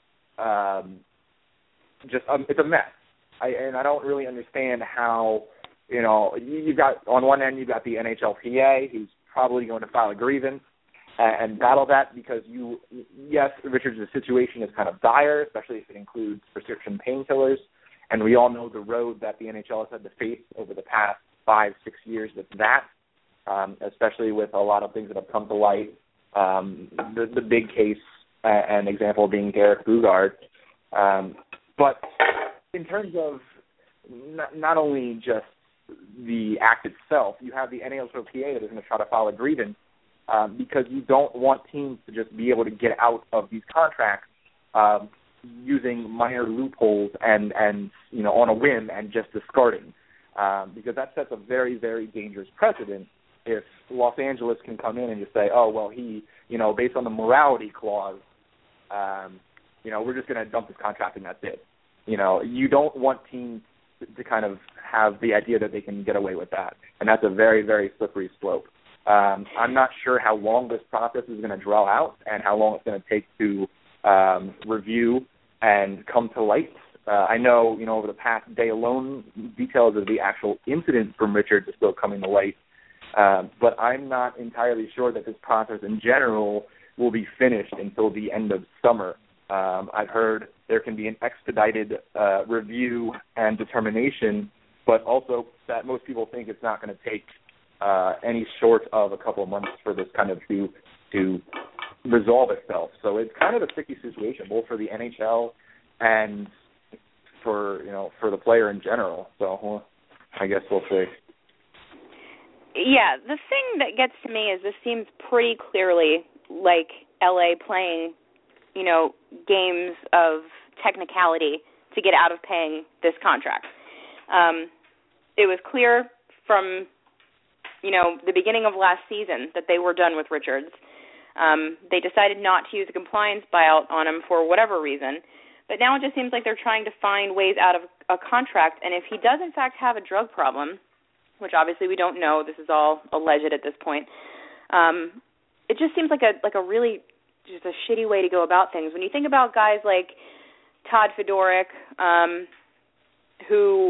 um, just um, it's a mess. I, and I don't really understand how, you know, you, you've got on one end you've got the N H L P A who's probably going to file a grievance and, and battle that because you, yes, Richards' situation is kind of dire, especially if it includes prescription painkillers. And we all know the road that the N H L has had to face over the past five, six years with that, um, especially with a lot of things that have come to light. Um, the, the big case uh, and example being Derek Boogaard. Um, but in terms of not, not only just the act itself, you have the N H L P A that is going to try to file a grievance um, because you don't want teams to just be able to get out of these contracts um, using minor loopholes and, and, you know, on a whim and just discarding, um, because that sets a very, very dangerous precedent if Los Angeles can come in and just say, oh, well, he, you know, based on the morality clause, um, you know, we're just going to dump this contract and that's it. You know, you don't want teams to, to kind of have the idea that they can get away with that, and that's a very, very slippery slope. Um, I'm not sure how long this process is going to draw out and how long it's going to take to Um, review and come to light. Uh, I know, you know, over the past day alone, details of the actual incident from Richards is still coming to light, uh, but I'm not entirely sure that this process in general will be finished until the end of summer. Um, I've heard there can be an expedited uh, review and determination, but also that most people think it's not going to take uh, any short of a couple of months for this kind of to to resolve itself. So it's kind of a sticky situation, both for the N H L and for, you know, for the player in general. So well, I guess we'll see. Yeah, the thing that gets to me is this seems pretty clearly like L A playing, you know, games of technicality to get out of paying this contract. Um, it was clear from, you know, the beginning of last season that they were done with Richards. Um, they decided not to use a compliance buyout on him for whatever reason, but now it just seems like they're trying to find ways out of a contract, and if he does in fact have a drug problem, which obviously we don't know, this is all alleged at this point, um, it just seems like a like a really just a shitty way to go about things. When you think about guys like Todd Fedoruk, um, who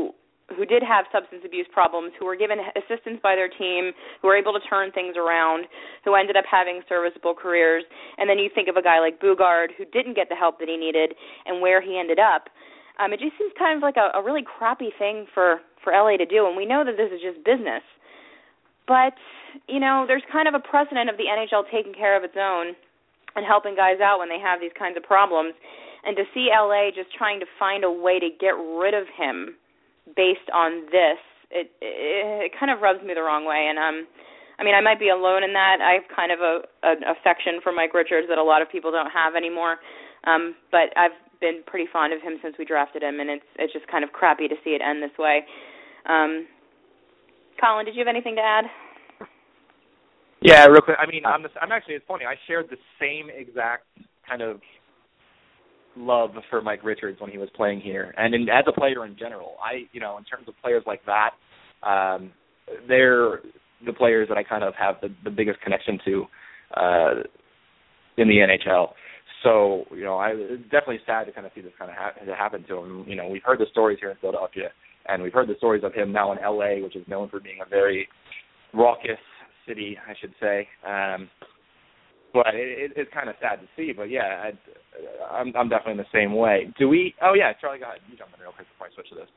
who did have substance abuse problems, who were given assistance by their team, who were able to turn things around, who ended up having serviceable careers. And then you think of a guy like Boogaard, who didn't get the help that he needed and where he ended up. Um, it just seems kind of like a, a really crappy thing for, for L A to do, and we know that this is just business. But, you know, there's kind of a precedent of the N H L taking care of its own and helping guys out when they have these kinds of problems. And to see L A just trying to find a way to get rid of him based on this, it, it it kind of rubs me the wrong way. And um, I mean, I might be alone in that. I have kind of a an affection for Mike Richards that a lot of people don't have anymore. Um, but I've been pretty fond of him since we drafted him, and it's it's just kind of crappy to see it end this way. Um, Colin, did you have anything to add? Yeah, real quick. I mean, I'm, the, I'm actually, it's funny. I shared the same exact kind of love for Mike Richards when he was playing here, and in, as a player in general. I, you know, in terms of players like that, um, they're the players that I kind of have the, the biggest connection to uh, in the N H L. So, you know, I, it's definitely sad to kind of see this kind of ha- happen to him. You know, we've heard the stories here in Philadelphia, and we've heard the stories of him now in L A, which is known for being a very raucous city, I should say. Um, but it, it, it's kind of sad to see. But yeah, I, I'm, I'm definitely in the same way. Do we? Oh yeah, Charlie, go ahead. You jump in real quick before I switch to this.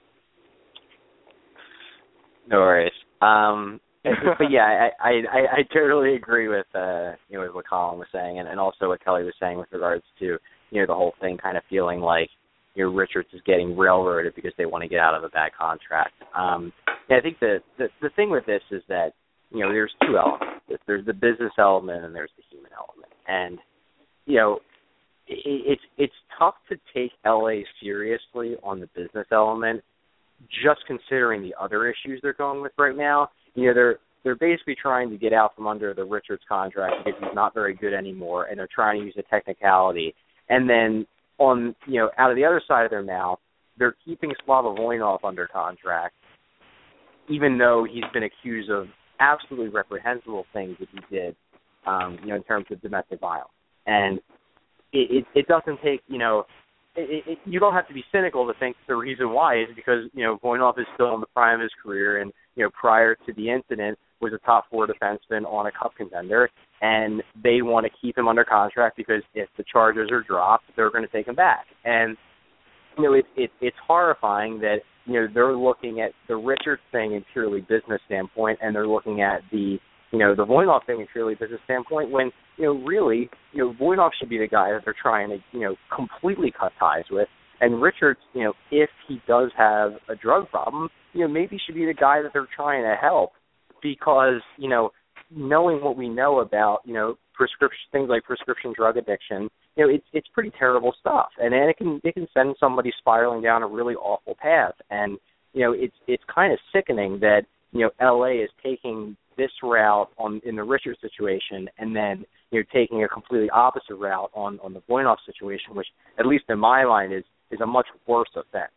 No worries. Um, but yeah, I, I, I totally agree with uh, you know with what Colin was saying, and, and also what Kelly was saying with regards to you know the whole thing kind of feeling like you know Richards is getting railroaded because they want to get out of a bad contract. Um, yeah, I think the, the the thing with this is that you know there's two elements. There's the business element and there's the human element, and you know it, it's it's tough to take L A seriously on the business element, just considering the other issues they're going with right now. You know, they're they're basically trying to get out from under the Richards contract because he's not very good anymore, and they're trying to use a technicality. And then on, you know, out of the other side of their mouth, they're keeping Slava Voinov under contract, even though he's been accused of absolutely reprehensible things that he did, um, you know, in terms of domestic violence. And it, it, it doesn't take, you know, It, it, you don't have to be cynical to think the reason why is because, you know, Voinov is still in the prime of his career and, you know, prior to the incident was a top four defenseman on a cup contender, and they want to keep him under contract because if the charges are dropped, they're going to take him back. And, you know, it, it, it's horrifying that, you know, they're looking at the Richards thing in purely business standpoint, and they're looking at the, you know, the Voinov thing in purely business standpoint when, you know, really, you know, Voinov should be the guy that they're trying to, you know, completely cut ties with. And Richards, you know, if he does have a drug problem, you know, maybe should be the guy that they're trying to help because, you know, knowing what we know about, you know, prescription things like prescription drug addiction, you know, it's it's pretty terrible stuff. And then it can it can send somebody spiraling down a really awful path. And, you know, it's it's kind of sickening that, you know, L A is taking this route on in the Richards situation and then, you know, taking a completely opposite route on, on the Voinov situation, which, at least in my mind, is, is a much worse offense.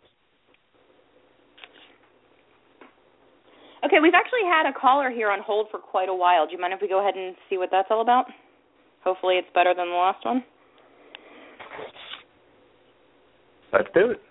Okay, we've actually had a caller here on hold for quite a while. Do you mind if we go ahead and see what that's all about? Hopefully it's better than the last one. Let's do it.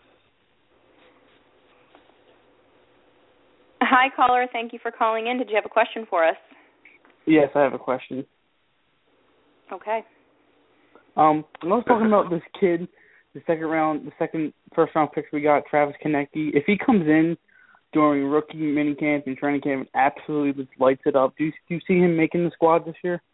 Hi, caller. Thank you for calling in. Did you have a question for us? Yes, I have a question. Okay. Um, I was talking about this kid, the second round, the second first round picks we got, Travis Konecny. If he comes in during rookie minicamp and training camp and absolutely just lights it up, do you, do you see him making the squad this year?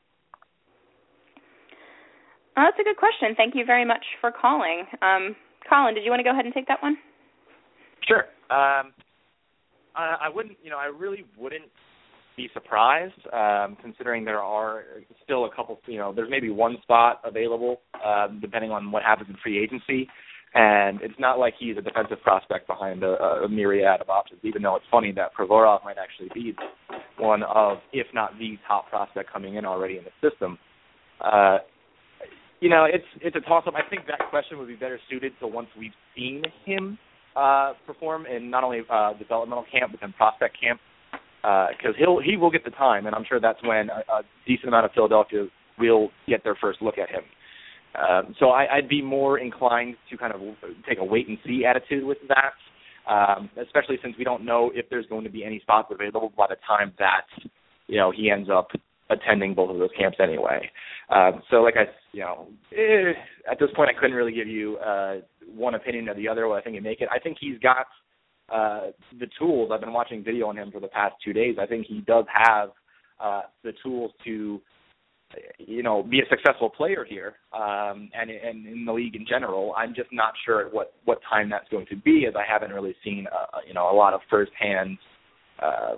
Oh, that's a good question. Thank you very much for calling. Um, Colin, did you want to go ahead and take that one? Sure. Um, I, I wouldn't, you know, I really wouldn't be surprised, um, considering there are still a couple, you know, there's maybe one spot available, um, depending on what happens in free agency. And it's not like he's a defensive prospect behind a, a myriad of options, even though it's funny that Provorov might actually be one of, if not the top prospect coming in already in the system. Uh, you know, it's it's a toss-up. I think that question would be better suited to once we've seen him uh, perform in not only uh, developmental camp, but then prospect camp, because uh, he'll he will get the time, and I'm sure that's when a, a decent amount of Philadelphia will get their first look at him. Um, so I, I'd be more inclined to kind of take a wait-and-see attitude with that. um, especially since we don't know if there's going to be any spots available by the time that, you know, he ends up attending both of those camps anyway. Um, so, like I, you know, eh, at this point, I couldn't really give you uh, one opinion or the other what I think he'd make it. I think he's got uh, the tools. I've been watching video on him for the past two days. I think he does have uh, the tools to, you know, be a successful player here um, and, and in the league in general. I'm just not sure at what, what time that's going to be, as I haven't really seen, uh, you know, a lot of firsthand uh,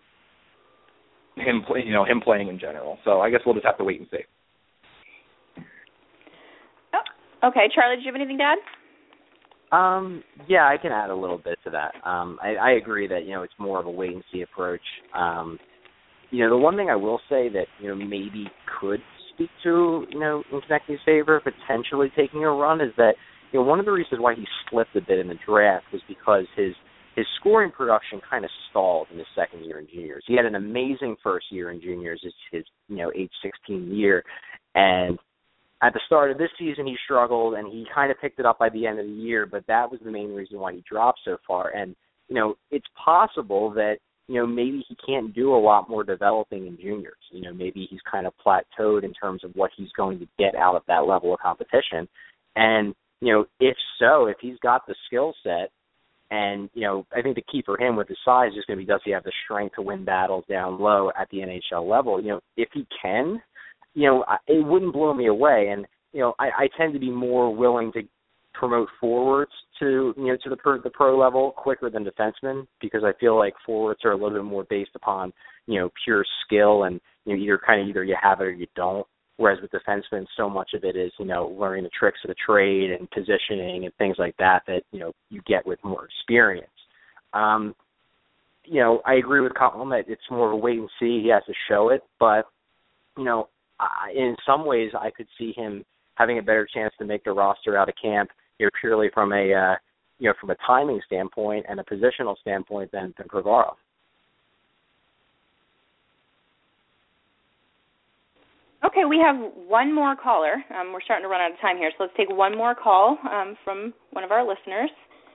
him, play, you know, him playing in general. So I guess we'll just have to wait and see. Oh, okay, Charlie, did you have anything to add? Um, yeah, I can add a little bit to that. Um, I, I agree that, you know, it's more of a wait-and-see approach. Um, you know, the one thing I will say that, you know, maybe could speak to, you know, in Konechny's favor, potentially taking a run, is that, you know, one of the reasons why he slipped a bit in the draft was because his his scoring production kind of stalled in his second year in juniors. He had an amazing first year in juniors, his, his you know, age sixteen year, and at the start of this season, he struggled, and he kind of picked it up by the end of the year, but that was the main reason why he dropped so far. And, you know, it's possible that, you know, maybe he can't do a lot more developing in juniors. You know, maybe he's kind of plateaued in terms of what he's going to get out of that level of competition. And, you know, if so, if he's got the skill set, and, you know, I think the key for him with his size is going to be, does he have the strength to win battles down low at the N H L level? You know, if he can, you know, it wouldn't blow me away. And, you know, I, I tend to be more willing to promote forwards to, you know, to the pro, the pro level quicker than defensemen, because I feel like forwards are a little bit more based upon, you know, pure skill, and, you know, either kind of either you have it or you don't. Whereas with defensemen, so much of it is, you know, learning the tricks of the trade and positioning and things like that that, you know, you get with more experience. Um, you know, I agree with Colin that it's more of a wait and see. He has to show it, but, you know, Uh, in some ways, I could see him having a better chance to make the roster out of camp, you know, purely from a, uh, you know, from a timing standpoint and a positional standpoint than, than Provorov. Okay, we have one more caller. Um, we're starting to run out of time here, so let's take one more call um, from one of our listeners.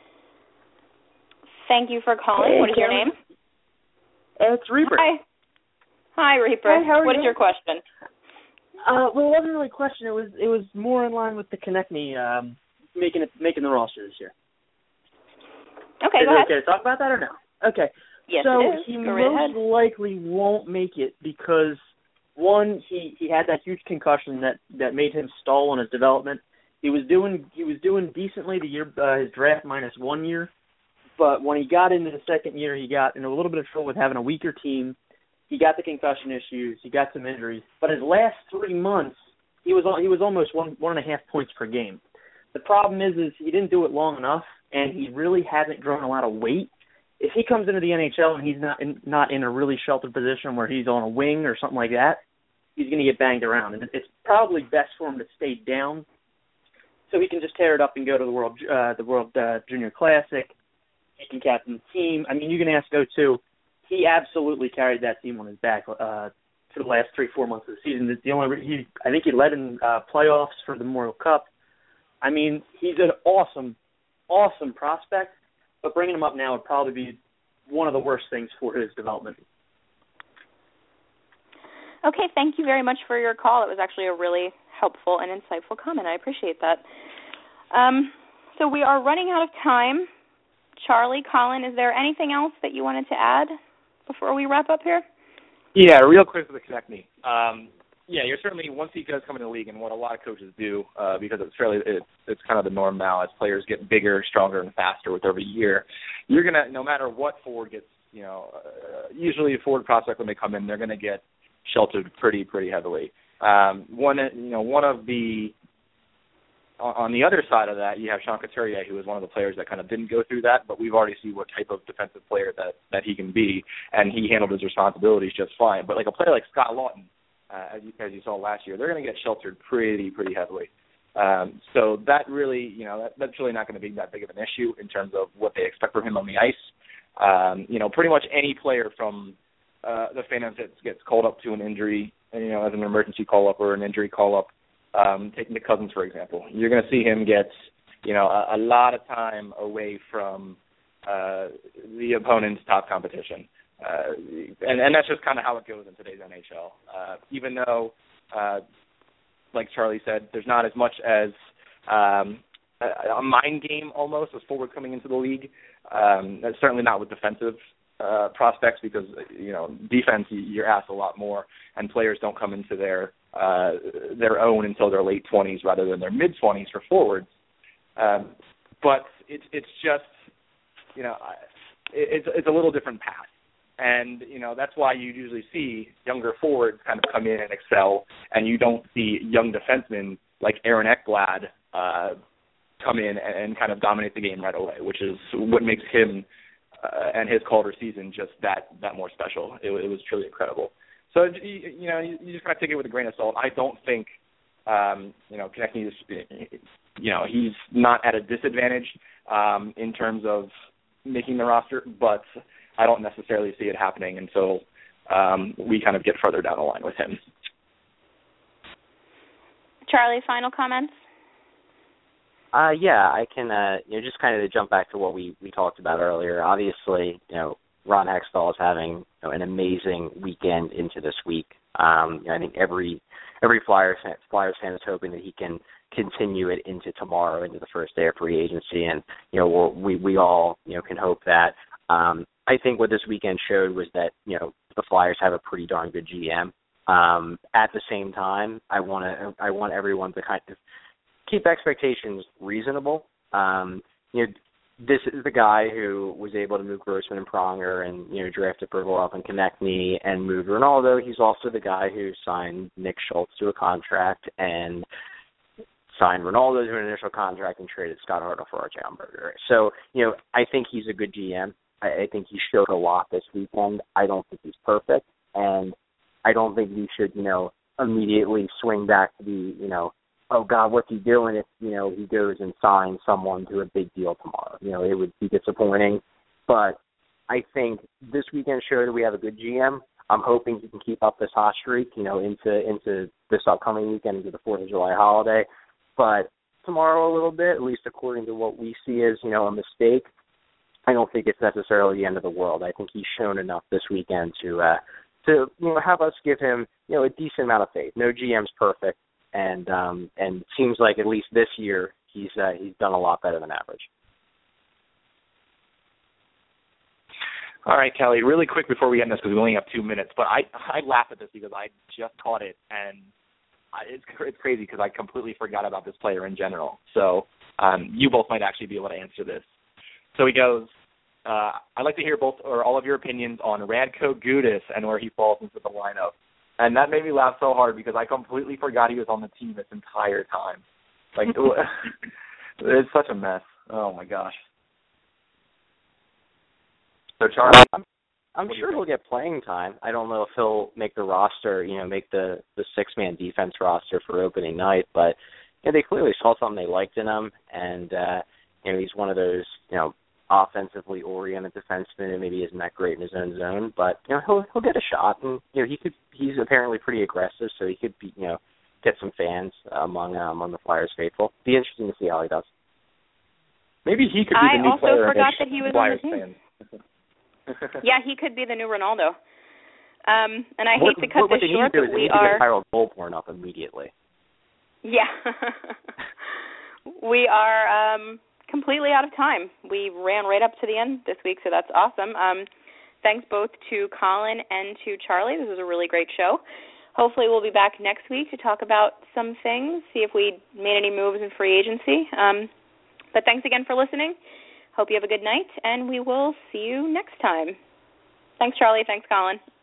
Thank you for calling. Hey, what is your Kevin. name? It's Reaper. Hi. Hi, Reaper. Hi, how are what you? is your question? Uh, well, it wasn't really a question. It was it was more in line with the Konechny um, making it making the roster this year. Okay, is go it ahead. okay to talk about that or no? Okay. Yes, so it is. he Go right most ahead. likely won't make it because, one, he, he had that huge concussion that, that made him stall on his development. He was doing he was doing decently the year uh, his draft minus one year, but when he got into the second year, he got in a little bit of trouble with having a weaker team. He got the concussion issues. He got some injuries. But his last three months, he was he was almost one one and a half points per game. The problem is, is he didn't do it long enough, and he really hasn't grown a lot of weight. If he comes into the N H L and he's not in, not in a really sheltered position where he's on a wing or something like that, he's going to get banged around. And it's probably best for him to stay down so he can just tear it up and go to the World uh, the World uh, Junior Classic. He can captain the team. I mean, you can ask O two. He absolutely carried that team on his back uh, for the last three, four months of the season. The only he, I think he led in uh, playoffs for the Memorial Cup. I mean, he's an awesome, awesome prospect, but bringing him up now would probably be one of the worst things for his development. Okay, thank you very much for your call. It was actually a really helpful and insightful comment. I appreciate that. Um, so we are running out of time. Charlie, Colin, is there anything else that you wanted to add before we wrap up here? Yeah, real quick for the Konechny. Um, yeah, you're certainly, once he does come in the league, and what a lot of coaches do, uh, because it's fairly, it's, it's kind of the norm now as players get bigger, stronger, and faster with every year, you're going to, no matter what forward gets, you know, uh, usually a forward prospect when they come in, they're going to get sheltered pretty, pretty heavily. Um, one, you know, one of the, on the other side of that, you have Sean Couturier, who is one of the players that kind of didn't go through that, but we've already seen what type of defensive player that, that he can be, and he handled his responsibilities just fine. But like a player like Scott Lawton, uh, as, you, as you saw last year, they're going to get sheltered pretty, pretty heavily. Um, so that really, you know, that, that's really not going to be that big of an issue in terms of what they expect from him on the ice. Um, you know, pretty much any player from uh, the Phantoms that gets called up to an injury, you know, as an emergency call-up or an injury call-up, Um, taking Nick Cousins, for example, you're going to see him get, you know, a, a lot of time away from uh, the opponent's top competition. Uh, and, and that's just kind of how it goes in today's N H L. Uh, even though, uh, like Charlie said, there's not as much as um, a, a mind game almost as forward coming into the league. Um, that's certainly not with defensive uh, prospects because, you know, defense, you're asked a lot more, and players don't come into their uh, their own until their late twenties rather than their mid-twenties for forwards. Um, but it's it's just, you know, it's it's a little different path. And, you know, that's why you usually see younger forwards kind of come in and excel, and you don't see young defensemen like Aaron Ekblad uh, come in and, and kind of dominate the game right away, which is what makes him uh, and his Calder season just that, that more special. It, it was truly incredible. So, you know, you, you just got to take it with a grain of salt. I don't think, um, you know, Konecny is, you know, he's not at a disadvantage um, in terms of making the roster, but I don't necessarily see it happening until um, we kind of get further down the line with him. Charlie, final comments? Uh, yeah, I can, uh, you know, just kind of to jump back to what we, we talked about earlier. Obviously, you know, Ron Hextall is having, you know, an amazing weekend into this week. Um, you know, I think every every Flyers fan, Flyers fan is hoping that he can continue it into tomorrow, into the first day of free agency, and you know, we're, we we all you know can hope that. Um, I think what this weekend showed was that, you know, the Flyers have a pretty darn good G M. Um, at the same time, I want to, I want everyone to kind of keep expectations reasonable. Um, you know, this is the guy who was able to move Grossman and Pronger and, you know, drafted Provorov and Konecny and moved Ronaldo. He's also the guy who signed Nick Schultz to a contract and signed Ronaldo to an initial contract and traded Scott Hartnell for Archie Allenberger. So, you know, I think he's a good G M. I think he showed a lot this weekend. I don't think he's perfect, and I don't think he should, you know, immediately swing back to the, you know, oh, God, what's he doing if, you know, he goes and signs someone to a big deal tomorrow. You know, it would be disappointing. But I think this weekend showed that we have a good G M. I'm hoping he can keep up this hot streak, you know, into into this upcoming weekend, into the fourth of July holiday. But tomorrow a little bit, at least according to what we see as, you know, a mistake, I don't think it's necessarily the end of the world. I think he's shown enough this weekend to, uh, to you know, have us give him, you know, a decent amount of faith. No G M's perfect, and um, and it seems like at least this year he's uh, he's done a lot better than average. All right, Kelly, really quick before we end this because we only have two minutes, but I I laugh at this because I just caught it, and I, it's it's crazy because I completely forgot about this player in general. So um, you both might actually be able to answer this. So he goes, uh, I'd like to hear both or all of your opinions on Radko Gudas and where he falls into the lineup. And that made me laugh so hard because I completely forgot he was on the team this entire time. Like, it's such a mess. Oh, my gosh. So, Charlie? I'm, I'm sure he'll get playing time. I don't know if he'll make the roster, you know, make the, the six-man defense roster for opening night. But, you know, they clearly saw something they liked in him. And, uh, you know, he's one of those, you know, offensively oriented defenseman who maybe isn't that great in his own zone, but you know he'll he'll get a shot, and you know he could he's apparently pretty aggressive, so he could be you know get some fans uh, among uh, among the Flyers faithful. Be interesting to see how he does. Maybe he could be I the new player. I also forgot that he was Flyers on the team. Yeah, he could be the new Ronaldo. Um, and I what, hate to cut what this they short, need to do but is we they need are. to get Harold Bullhorn up immediately. Yeah, we are. Um, completely out of time. We ran right up to the end this week, so that's awesome. Um, thanks both to Colin and to Charlie. This was a really great show. Hopefully we'll be back next week to talk about some things, see if we made any moves in free agency. Um, but thanks again for listening. Hope you have a good night, and we will see you next time. Thanks, Charlie. Thanks, Colin.